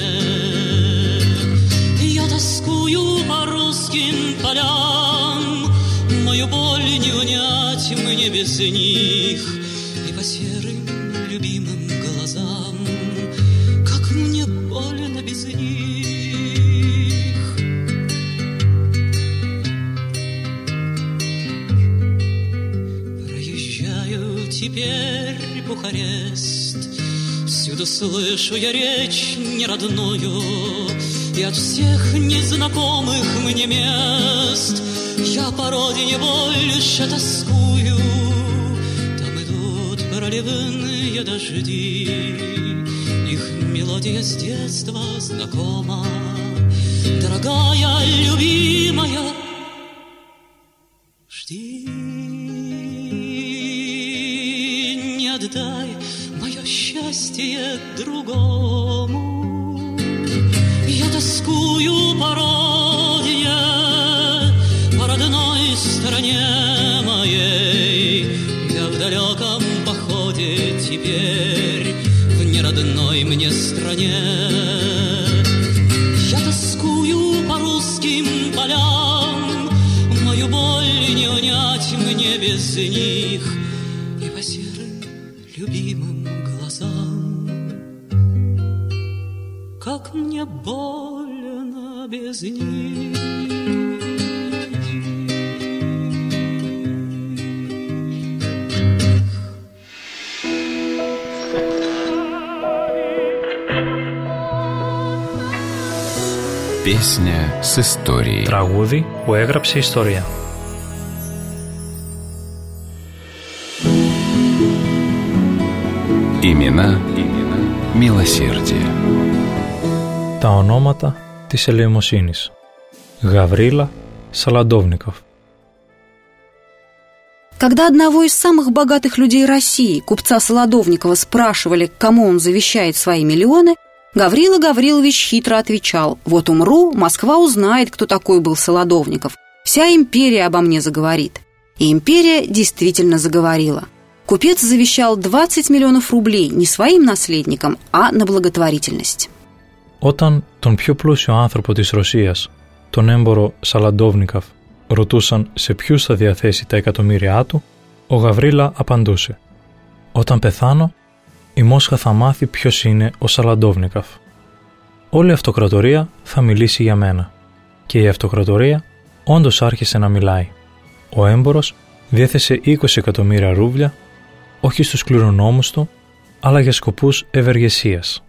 Я тоскую по русским полям, мою боль не унять мне без них. И по серым любимым глазам, как мне больно без них. Проезжаю теперь Бухарест, всюду слышу я речь неродную, и от всех незнакомых мне мест я по родине больше тоскую. Там идут проливные дожди, их мелодия с детства знакома. Дорогая, любимая, жди, не отдай мое счастье другому. Я тоскую по родине, по родной стороне моей. Я в далеком походе теперь, в неродной мне стране. Я тоскую по русским полям, мою боль не унять мне без них. И по серым любимым глазам, как мне больно без них. Песня с историей. Τραγούδι που έγραψε ιστορία. Имена милосердия. Τα ονόματα της ελεημοσύνης. Гаврила Солодовников. Когда одного из самых богатых людей России, купца Солодовникова, спрашивали, кому он завещает свои миллионы, Гаврила Гаврилович хитро отвечал: «Вот умру, Москва узнает, кто такой был Солодовников. Вся империя обо мне заговорит». И империя действительно заговорила. Купец завещал 20 миллионов рублей не своим наследникам, а на благотворительность. Όταν τον πιο πλούσιο άνθρωπο της Ρωσίας, τον έμπορο Σαλαντόβνικοφ, ρωτούσαν σε ποιους θα διαθέσει τα εκατομμύρια του, ο Γαβρίλα απαντούσε: «Όταν πεθάνω, η Μόσχα θα μάθει ποιος είναι ο Σαλαντόβνικοφ». όλη η αυτοκρατορία θα μιλήσει για μένα. Και η αυτοκρατορία όντως άρχισε να μιλάει. Ο έμπορος διέθεσε 20 εκατομμύρια ρούβλια, όχι στους κληρονόμους του, αλλά για σκοπούς ευεργεσίας.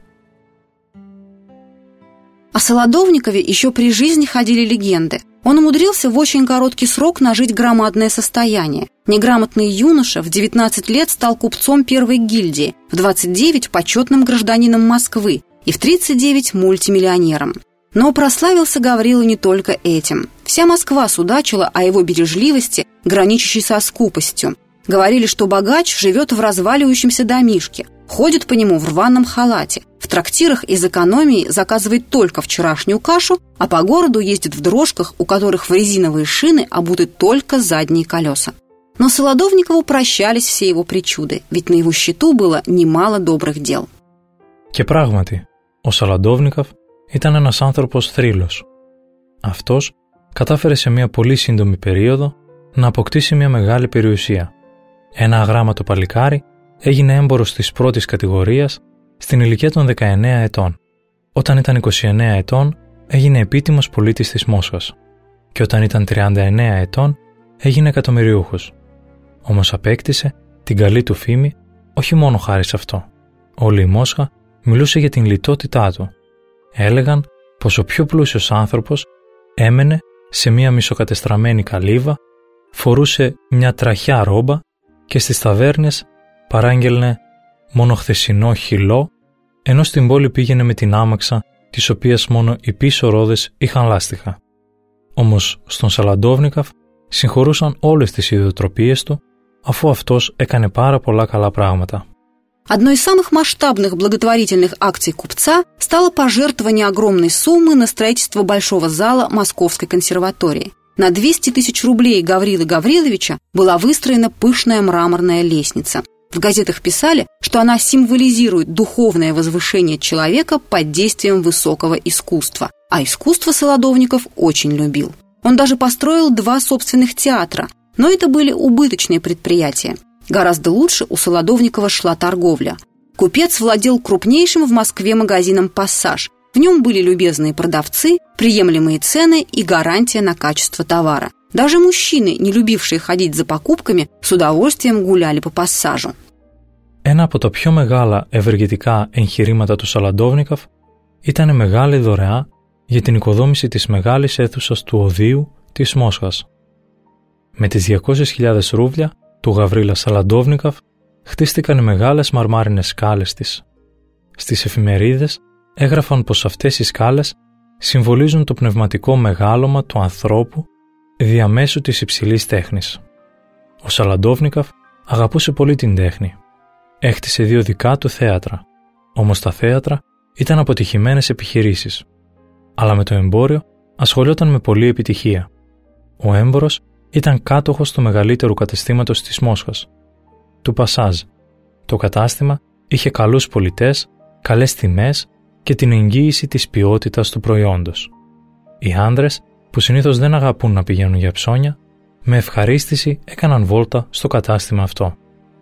О Солодовникове еще при жизни ходили легенды. Он умудрился в очень короткий срок нажить громадное состояние. Неграмотный юноша в 19 лет стал купцом первой гильдии, в 29 – почетным гражданином Москвы и в 39 – мультимиллионером. Но прославился Гаврила не только этим. Вся Москва судачила о его бережливости, граничащей со скупостью. Говорили, что богач живет в разваливающемся домишке, ходит по нему в рваном халате, в трактирах из экономии заказывает только вчерашнюю кашу, а по городу ездит в дрожках, у которых в резиновые шины обуты только задние колеса. Но Солодовникову прощались все его причуды, ведь на его счету было немало добрых дел. Και πράγματι, ο Σαλαντόβνικοφ ήταν ένας άνθρωπος θρύλος. Αυτός κατάφερε σε μια πολύ σύντομη περίοδο να αποκτήσει μια μεγάλη περιουσία. Ένα αγράμματο παλικάρι έγινε έμπορος της πρώτης κατηγορίας στην ηλικία των 19 ετών. Όταν ήταν 29 ετών έγινε επίτιμος πολίτης της Μόσχας και όταν ήταν 39 ετών έγινε εκατομμυριούχος. Όμως απέκτησε την καλή του φήμη όχι μόνο χάρη σε αυτό. Όλη η Μόσχα μιλούσε για την λιτότητά του. Έλεγαν πως ο πιο πλούσιος άνθρωπος έμενε σε μια μισοκατεστραμμένη καλύβα, φορούσε μια τραχιά ρόμπα και στις ταβέρνες παράγγελνε μόνο χθεσινό χυλό, ενώ στην πόλη πήγαινε με την άμαξα, της οποίας μόνο οι πίσω ρόδες είχαν λάστιχα. Όμως στον Σαλαντόβνικοφ συγχωρούσαν όλες τις ιδιοτροπίες του, αφού αυτός έκανε πάρα πολλά καλά πράγματα. Одной из самых масштабных благотворительных акций купца стало пожертвование огромной суммы на строительство большого зала Московской консерватории. На 200 тысяч рублей Гаврилы Гавриловича была выстроена пышная мраморная лестница. В газетах писали, что она символизирует духовное возвышение человека под действием высокого искусства. А искусство Солодовников очень любил. Он даже построил 2 собственных театра, но это были убыточные предприятия. Гораздо лучше у Солодовникова шла торговля. Купец владел крупнейшим в Москве магазином «Пассаж». В нем были любезные продавцы, приемлемые цены и гарантия на качество товара. Даже мужчины, не любившие ходить за покупками, с удовольствием гуляли по «Пассажу». Ένα από τα πιο μεγάλα ευεργετικά εγχειρήματα του Σαλαντόβνικοφ ήταν η μεγάλη δωρεά για την οικοδόμηση της μεγάλης αίθουσας του Οδείου της Μόσχας. Με τις 200.000 ρούβλια του Γαβρίλα Σαλαντόβνικοφ χτίστηκαν οι μεγάλες μαρμάρινες σκάλες της. Στις εφημερίδες έγραφαν πως αυτές οι σκάλες συμβολίζουν το πνευματικό μεγάλωμα του ανθρώπου διαμέσου της υψηλής τέχνης. Ο Σαλαντόβνικοφ αγαπούσε πολύ την τέχνη. Έχτισε 2 δικά του θέατρα, όμως τα θέατρα ήταν αποτυχημένες επιχειρήσεις. Αλλά με το εμπόριο ασχολιόταν με πολλή επιτυχία. Ο έμπορος ήταν κάτοχος του μεγαλύτερου καταστήματος της Μόσχας, του Πασάζ. Το κατάστημα είχε καλούς πολιτές, καλές τιμές και την εγγύηση της ποιότητας του προϊόντος. Οι άνδρες, που συνήθως δεν αγαπούν να πηγαίνουν για ψώνια, με ευχαρίστηση έκαναν βόλτα στο κατάστημα αυτό.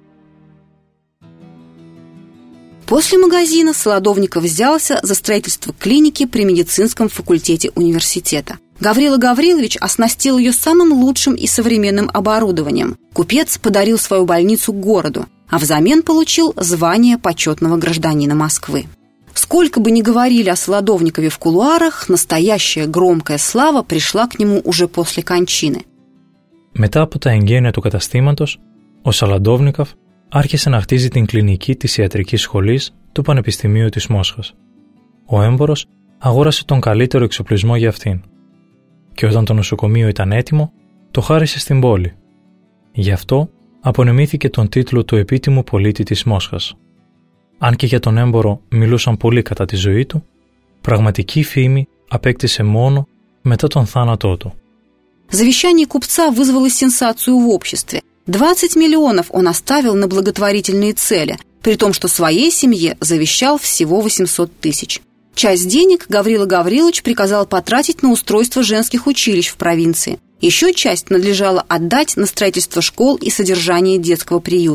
После магазина Солодовников взялся за строительство клиники при медицинском факультете университета. Гаврила Гаврилович оснастил ее самым лучшим и современным оборудованием. Купец подарил свою больницу городу, а взамен получил звание почетного гражданина Москвы. Сколько бы ни говорили о Солодовникове в кулуарах, настоящая громкая слава пришла к нему уже после кончины. Μετά από τα εγγένεια του καταστήματος, ο Σαλαντόβνικοφ άρχισε να χτίζει την κλινική της ιατρικής σχολής του Πανεπιστημίου της Μόσχας. Ο έμπορος αγόρασε τον καλύτερο εξοπλισμό για αυτήν. Και όταν το νοσοκομείο ήταν έτοιμο, το χάρισε στην πόλη. Γι' αυτό απονεμήθηκε τον τίτλο του επίτιμου πολίτη της Μόσχας. Αν και για τον έμπορο μιλούσαν πολύ κατά τη ζωή του, πραγματική φήμη απέκτησε μόνο μετά τον θάνατό του. Завещание купца вызвало сенсацию в обществе. 20 миллионов он оставил на благотворительные цели, при том, что своей семье завещал всего 800 тысяч. Часть денег Гаврила Гаврилович приказал потратить на устройство женских училищ в провинции. Еще часть надлежало отдать на строительство школ и содержание детского приюта.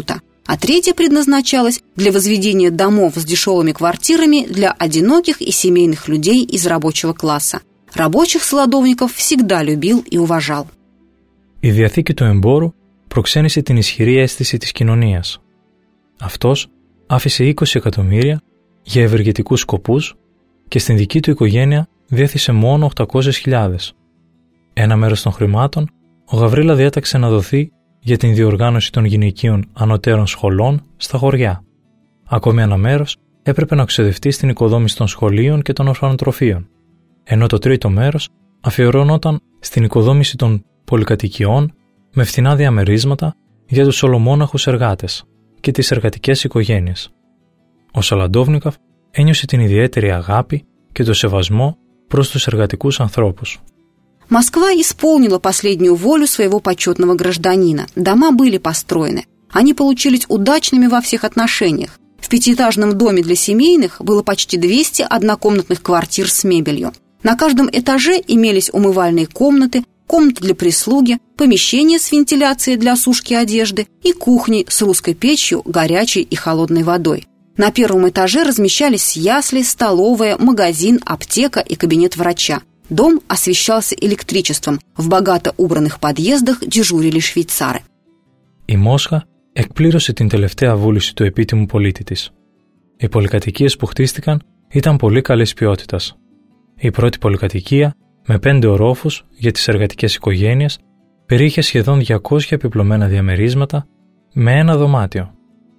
а третья предназначалась для возведения домов с дешевыми квартирами для одиноких и семейных людей из рабочего класса. Рабочих Солодовников всегда любил и уважал. Η διαθήκη του εμπόρου προξένησε την ισχυρή αίσθηση της κοινωνίας. Αυτός άφησε 20 εκατομμύρια για ευεργετικούς σκοπούς και στην δική του οικογένεια διέθεσε μόνο 800.000. Ένα μέρος των χρημάτων ο Γαβρίλα διέταξε να δοθεί για την διοργάνωση των γυναικείων ανωτέρων σχολών στα χωριά. Ακόμη ένα μέρος έπρεπε να ξοδευτεί στην οικοδόμηση των σχολείων και των ορφανοτροφίων, ενώ το τρίτο μέρος αφιερώνονταν στην οικοδόμηση των πολυκατοικιών με φθηνά διαμερίσματα για τους ολομόναχους εργάτες και τις εργατικές οικογένειες. Ο Солодовников ένιωσε την ιδιαίτερη αγάπη και το σεβασμό προς τους εργατικούς ανθρώπους. Москва исполнила последнюю волю своего почетного гражданина. Дома были построены. Они получились удачными во всех отношениях. В пятиэтажном доме для семейных было почти 200 однокомнатных квартир с мебелью. На каждом этаже имелись умывальные комнаты, комнаты для прислуги, помещения с вентиляцией для сушки одежды и кухни с русской печью, горячей и холодной водой. На первом этаже размещались ясли, столовая, магазин, аптека и кабинет врача. Дом освещался электричеством. В богато убранных подъездах дежурили швейцары. Η Μόσχα εκπλήρωσε την τελευταία βούληση του επίτιμου πολίτη της. Οι πολυκατοικίες που χτίστηκαν ήταν πολύ καλής ποιότητας. Η πρώτη πολυκατοικία, με 5 ορόφους για τις εργατικές οικογένειες, περιείχε σχεδόν 200 επιπλωμένα διαμερίσματα με ένα δωμάτιο.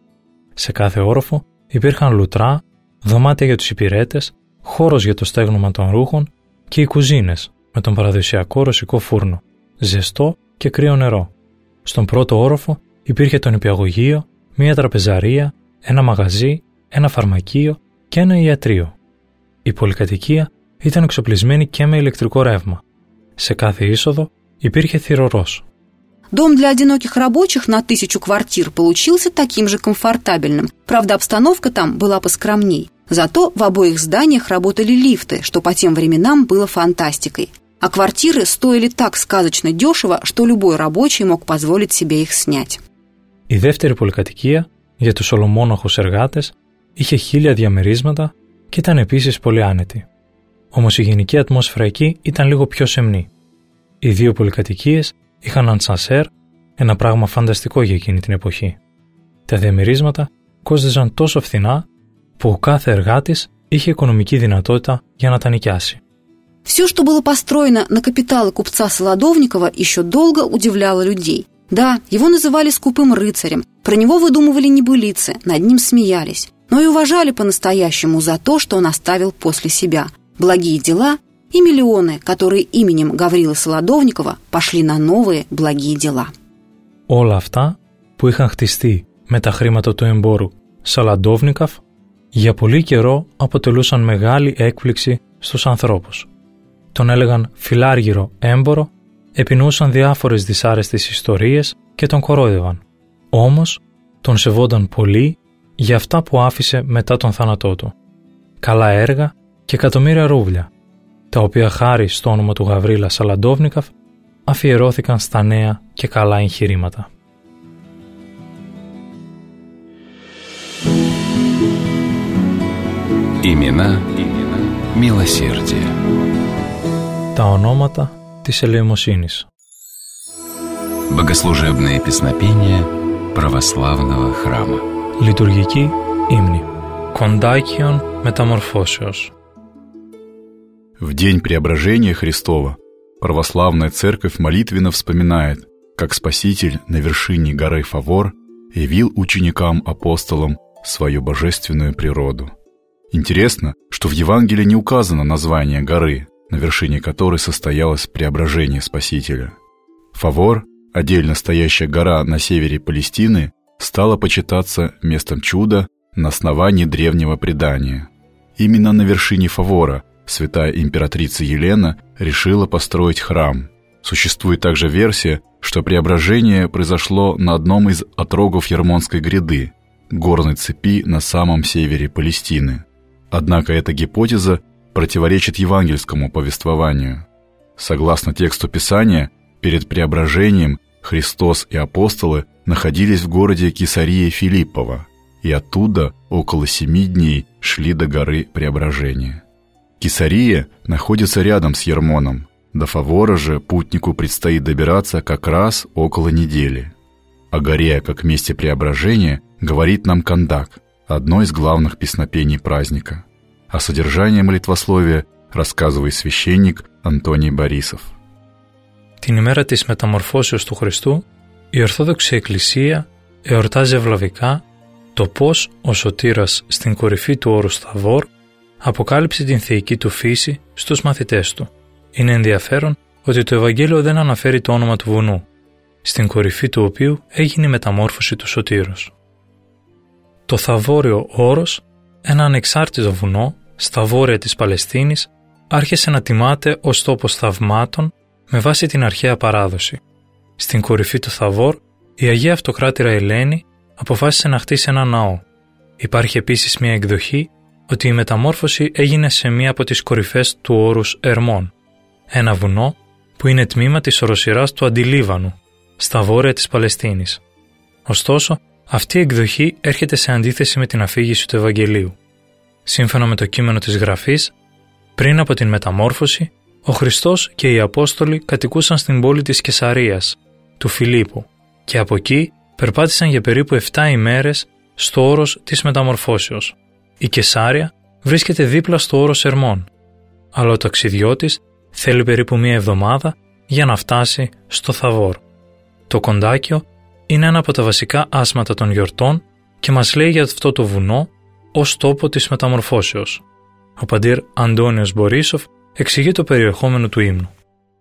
Σε κάθε όροφο υπήρχαν λουτρά, δωμάτια για τους υπηρέτες, χώρος για το στέγνωμα των ρούχων και οι κουζίνες με τον παραδοσιακό ρωσικό φούρνο, ζεστό και κρύο νερό. Στον πρώτο όροφο υπήρχε το νηπιαγωγείο, μία τραπεζαρία, ένα μαγαζί, ένα φαρμακείο και ένα ιατρείο. Η πολυκατοικία ήταν εξοπλισμένη και με ηλεκτρικό ρεύμα. Σε κάθε είσοδο υπήρχε θυρωρός. Дом для одиноких рабочих на 1000 квартир получился таким же комфортабельным. Правда, обстановка там была поскромней. Зато в обоих зданиях работали лифты, что по тем временам было фантастикой. А квартиры стоили так сказочно дешево, что любой рабочий мог позволить себе их снять. Η δεύτερη πολυκατοικία για τους ολομόναχους εργάτες είχε 1000 διαμερίσματα και ήταν επίσης πολύ άνετη. Όμως η γενική ατμόσφαιρα εκεί ήταν λίγο πιο σεμνή. Οι δύο πολυκατοικίες είχαν ανσανσέρ, ένα πράγμα φανταστικό για εκείνη την εποχή. Τα διαμερίσματα κόστιζαν τόσο φθηνά που ο κάθε εργάτης είχε οικονομική δυνατότητα για να τα νοικιάσει. Все, что было построено на капиталы купца Солодовникова, еще долго удивляло людей. Да, его называли скупым рыцарем, про него выдумывали небылицы, над ним смеялись, но и уважали по-настоящему за то, что он оставил после себя. Благие дела и миллионы, которые именем Гаврилы Солодовникова пошли на новые благие дела. Όλα αυτά που είχαν χτιστεί με τα χρήματα του εμπόρου Солодовников για πολύ καιρό αποτελούσαν μεγάλη έκπληξη στους ανθρώπους. Τον έλεγαν φιλάργυρο έμπορο, επινοούσαν διάφορες δυσάρεστες ιστορίες και τον κορόιδευαν. Όμως τον σεβόνταν πολύ για αυτά που άφησε μετά τον θάνατό του. Καλά έργα και εκατομμύρια ρούβλια, τα οποία χάρη στο όνομα του Γαβρίλα Солодовников αφιερώθηκαν στα νέα και καλά εγχειρήματα. Имена милосердия. Τα ονόματα της ελεημοσύνης. Богослужебные песнопения православного храма. Λειτουργική ύμνη. Κοντάκιον μεταμορφώσεως. В день преображения Христова православная церковь молитвенно вспоминает, как Спаситель на вершине горы Фавор явил ученикам-апостолам свою божественную природу. Интересно, что в Евангелии не указано название горы, на вершине которой состоялось преображение Спасителя. Фавор, отдельно стоящая гора на севере Палестины, стала почитаться местом чуда на основании древнего предания. Именно на вершине Фавора святая императрица Елена решила построить храм. Существует также версия, что преображение произошло на одном из отрогов Ермонской гряды, горной цепи на самом севере Палестины. Однако эта гипотеза противоречит евангельскому повествованию. Согласно тексту Писания, перед преображением Христос и апостолы находились в городе Кесария Филиппова, и оттуда около 7 дней шли до горы Преображения. Кесария находится рядом с Ермоном, до Фавора же путнику предстоит добираться как раз около недели. О горе как месте преображения говорит нам Кандак, одно из главных песнопений праздника. О содержании молитвословия рассказывает священник Антоний Борисов. Την ημέρα της μεταμορφώσεως του Χριστού, η Ορθόδοξη Εκκλησία εορτάζει ευλαβικά το πώς ο Σωτήρας στην κορυφή του όρου Σταβόρ αποκάλυψε την θεϊκή του φύση στους μαθητές του. Είναι ενδιαφέρον ότι το Ευαγγέλιο δεν αναφέρει το όνομα του βουνού, στην κορυφή του οποίου έγινε η μεταμόρφωση του Σωτήρος. Το Θαβόριο όρος, ένα ανεξάρτητο βουνό στα βόρεια της Παλαιστίνης, άρχισε να τιμάται ως τόπος θαυμάτων με βάση την αρχαία παράδοση. Στην κορυφή του Θαβόρ, η Αγία Αυτοκράτηρα Ελένη αποφάσισε να χτίσει ένα ναό. Υπάρχει επίσης μια εκδοχή ότι η μεταμόρφωση έγινε σε μία από τις κορυφές του όρους Ερμών, ένα βουνό που είναι τμήμα της οροσειράς του Αντιλίβανου, στα βόρεια της Παλαιστίνης. Ωστόσο, αυτή η εκδοχή έρχεται σε αντίθεση με την αφήγηση του Ευαγγελίου. Σύμφωνα με το κείμενο της Γραφής, πριν από την μεταμόρφωση, ο Χριστός και οι Απόστολοι κατοικούσαν στην πόλη της Κεσαρίας, του Φιλίππου, και από εκεί περπάτησαν για περίπου 7 ημέρες στο όρος της μεταμορφώσεως. Η Κεσάρια βρίσκεται δίπλα στο όρος Ερμών, αλλά ο ταξιδιώτης θέλει περίπου 1 εβδομάδα για να φτάσει στο Θαβόρ. Το κοντάκιο είναι ένα από τα βασικά άσματα των γιορτών και μας λέει για αυτό το βουνό ως τόπο της μεταμορφώσεως. Ο παντήρ Антоний Борисов εξηγεί το περιεχόμενο του ύμνου.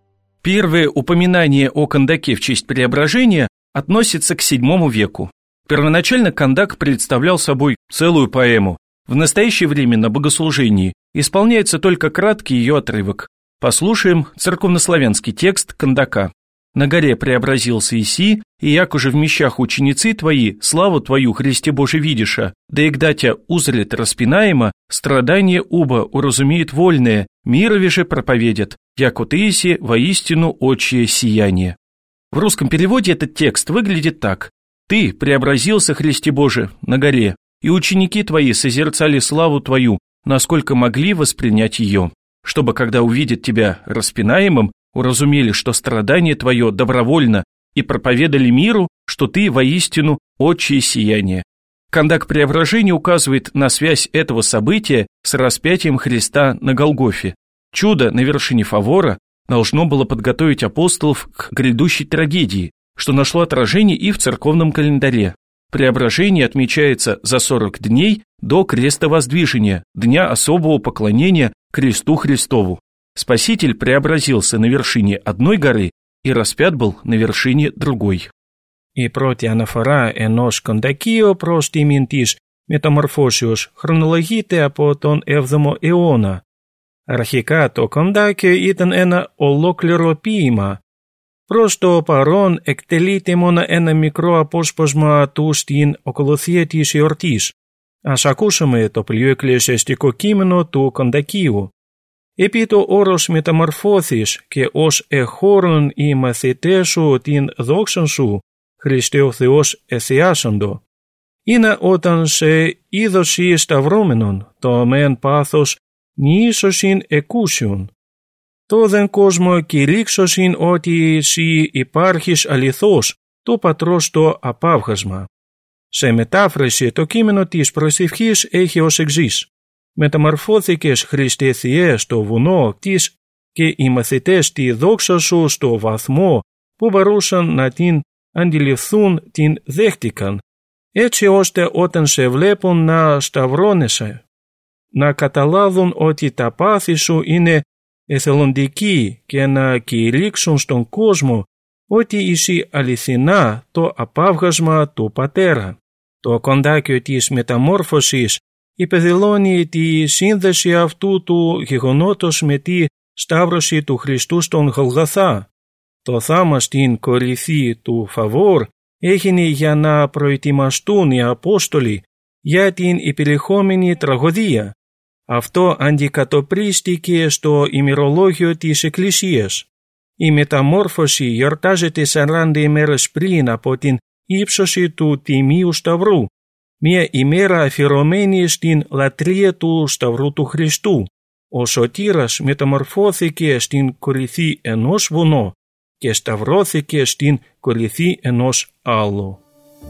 Первое упоминание о Кандаке в честь Преображения относится к VII веку. Первоначально Кандак представлял собой целую поэму. В настоящее время на богослужении исполняется только краткий ее отрывок. Послушаем церковнославянский текст Кандака. «На горе преобразился Иси, и як уже в мещах ученицы твои, славу твою, Христе Боже, видиша, да и гдатя узрит распинаемо, страдание уба уразумеет вольное, мирови же проповедят, яко ты Иси воистину отчие сияние». В русском переводе этот текст выглядит так: «Ты преобразился, Христе Боже, на горе, и ученики твои созерцали славу твою, насколько могли воспринять ее, чтобы, когда увидят тебя распинаемым, уразумели, что страдание твое добровольно, и проповедали миру, что ты воистину отчие сияние». Кандак Преображения указывает на связь этого события с распятием Христа на Голгофе. Чудо на вершине Фавора должно было подготовить апостолов к грядущей трагедии, что нашло отражение и в церковном календаре. Преображение отмечается за 40 дней до крестовоздвижения, дня особого поклонения кресту Христову. Спаситель преобразился на вершине одной горы и распят был на вершине другой. Η πρώτη αναφορά ενός κοντακίου προς τιμήν της μεταμορφώσεως χρονολογείται από τον 7ο αιώνα. Αρχικά το κοντάκιο ήταν ένα ολόκληρο ποίημα. Προς το παρόν εκτελείται μόνο ένα μικρό απόσπασμα του στην ακολουθία της εορτής. Ας ακούσουμε το πλοίο εκκλησιαστικό κείμενο του κοντακίου. «Επί το όρος μεταμορφώθης και ως εχώρουν οι μαθητές σου την δόξαν σου, Χριστέ ο Θεός εθιάσαντο. Είναι όταν σε είδωση σταυρώμενον, το μεν πάθος νήσωσιν εκούσιον. Το δεν κόσμο κηρύξωσιν ότι εσύ υπάρχεις αληθώς, το πατρός το απάβγασμα». Σε μετάφραση το κείμενο της προσευχής έχει ως εξής: «Μεταμορφώθηκες, Χριστέ Θεέ, στο βουνό της και οι μαθητές τη δόξα σου στο βαθμό που μπορούσαν να την αντιληφθούν την δέχτηκαν, έτσι ώστε όταν σε βλέπουν να σταυρώνεσαι, να καταλάβουν ότι τα πάθη σου είναι εθελοντική και να κηρύξουν στον κόσμο ότι είσαι αληθινά το απάβγασμα του Πατέρα». Το κοντάκιο της μεταμόρφωσης υπεδηλώνει τη σύνδεση αυτού του γεγονότος με τη σταύρωση του Χριστού στον Γολγοθά. Το θαύμα στην κορυφή του Φαβόρ έγινε για να προετοιμαστούν οι Απόστολοι για την επερχόμενη τραγωδία. Αυτό αντικατοπτρίστηκε στο ημερολόγιο της Εκκλησίας. Η μεταμόρφωση γιορτάζεται 40 ημέρες πριν από την ύψωση του Τιμίου Σταυρού, μια ημέρα αφιερωμένη στην λατρεία του Σταυρού του Χριστού. Ο Σωτήρας μεταμορφώθηκε στην κορυφή ενός βουνού και σταυρώθηκε στην κορυφή ενός άλλου.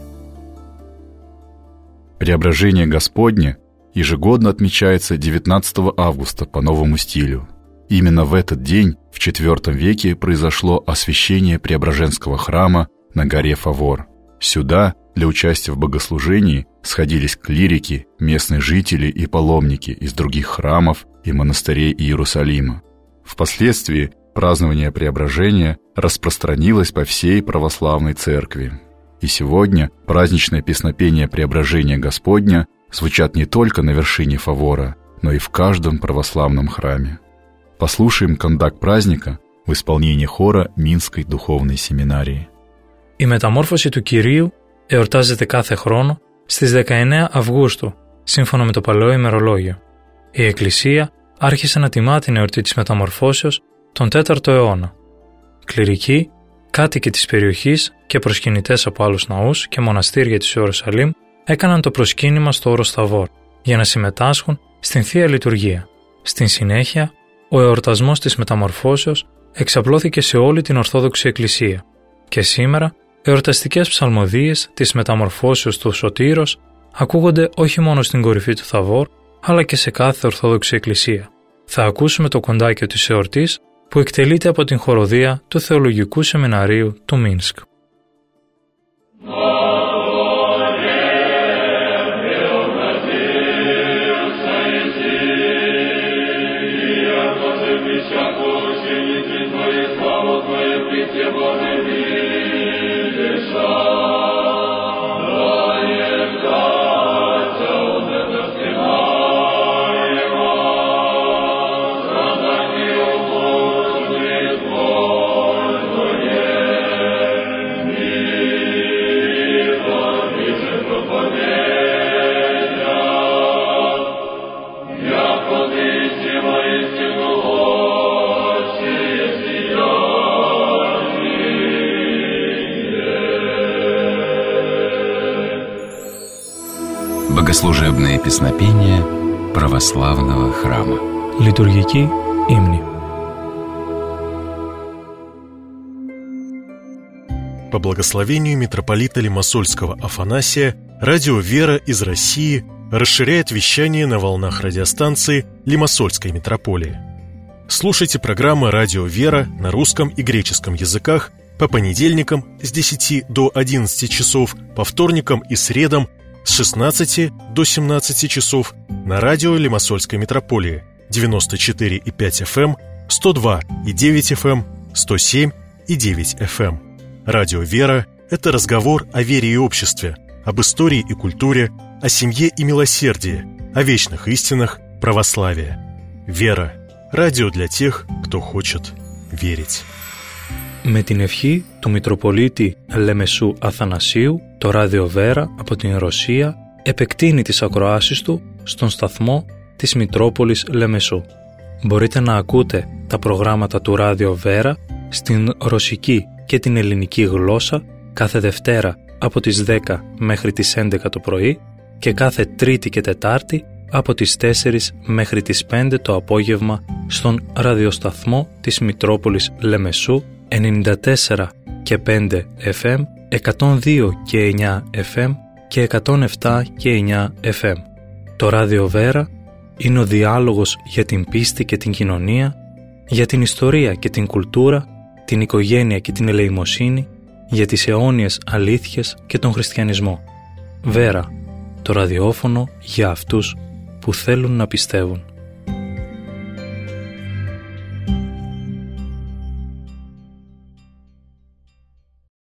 Преображение Господне ежегодно отмечается 19 августа по новому стилю. Именно в этот день, в IV веке, произошло освящение Преображенского храма на горе Фавор. Сюда для участия в богослужении сходились клирики, местные жители и паломники из других храмов и монастырей Иерусалима. Впоследствии празднование Преображения распространилось по всей православной церкви. И сегодня праздничное песнопение Преображения Господня звучат не только на вершине Фавора, но и в каждом православном храме. Послушаем кондак праздника в исполнении хора Минской духовной семинарии. Η μεταμόρφωση του Κυρίου εορτάζεται κάθε χρόνο στις 19 Αυγούστου, σύμφωνα με το Παλαιό ημερολόγιο. Η Εκκλησία άρχισε να τιμά την εορτή της μεταμορφώσεως τον 4ο αιώνα. Κληρικοί, κάτοικοι της περιοχής και προσκυνητές από άλλους ναούς και μοναστήρια της Ιερουσαλήμ έκαναν το προσκύνημα στο όρος Θαβόρ για να συμμετάσχουν στην Θεία Λειτουργία. Στην συνέχεια, ο εορτασμός της μεταμορφώσεως εξαπλώθηκε σε όλη την Ορθόδοξη Εκκλησία και σήμερα εορταστικές ψαλμοδίες της μεταμορφώσεως του Σωτήρος ακούγονται όχι μόνο στην κορυφή του Θαβόρ, αλλά και σε κάθε Ορθόδοξη Εκκλησία. Θα ακούσουμε το κοντάκιο της εορτής που εκτελείται από την χοροδία του Θεολογικού Σεμιναρίου του Μίνσκ. Богослужебные песнопения православного храма. Литургική ύμνη. По благословению митрополита Лимассольского Афанасия, радио «Вера» из России расширяет вещание на волнах радиостанции Лимассольской митрополии. Слушайте программы «Радио «Вера» на русском и греческом языках по понедельникам с 10 до 11 часов, по вторникам и средам с 16 до 17 часов на радио Лимассольской митрополии 94,5 FM, 102,9 FM, 107,9 FM. Радио «Вера» — это разговор о вере и обществе, об истории и культуре, о семье и милосердии, о вечных истинах православия. «Вера» — радио для тех, кто хочет верить. Με την ευχή του Μητροπολίτη Λεμεσού Αθανασίου, το ράδιο Βέρα από την Ρωσία επεκτείνει τις ακροάσεις του στον σταθμό της Μητρόπολης Λεμεσού. Μπορείτε να ακούτε τα προγράμματα του ράδιο Βέρα στην ρωσική και την ελληνική γλώσσα κάθε Δευτέρα από τις 10 μέχρι τις 11 το πρωί και κάθε Τρίτη και Τετάρτη από τις 4 μέχρι τις 5 το απόγευμα στον ραδιοσταθμό της Μητρόπολης Λεμεσού 94 και 5 FM, 102 και 9 FM και 107 και 9 FM. Το ράδιο Βέρα είναι ο διάλογος για την πίστη και την κοινωνία, για την ιστορία και την κουλτούρα, την οικογένεια και την ελεημοσύνη, για τις αιώνιες αλήθειες και τον χριστιανισμό. Βέρα, το ραδιόφωνο για αυτούς που θέλουν να πιστεύουν.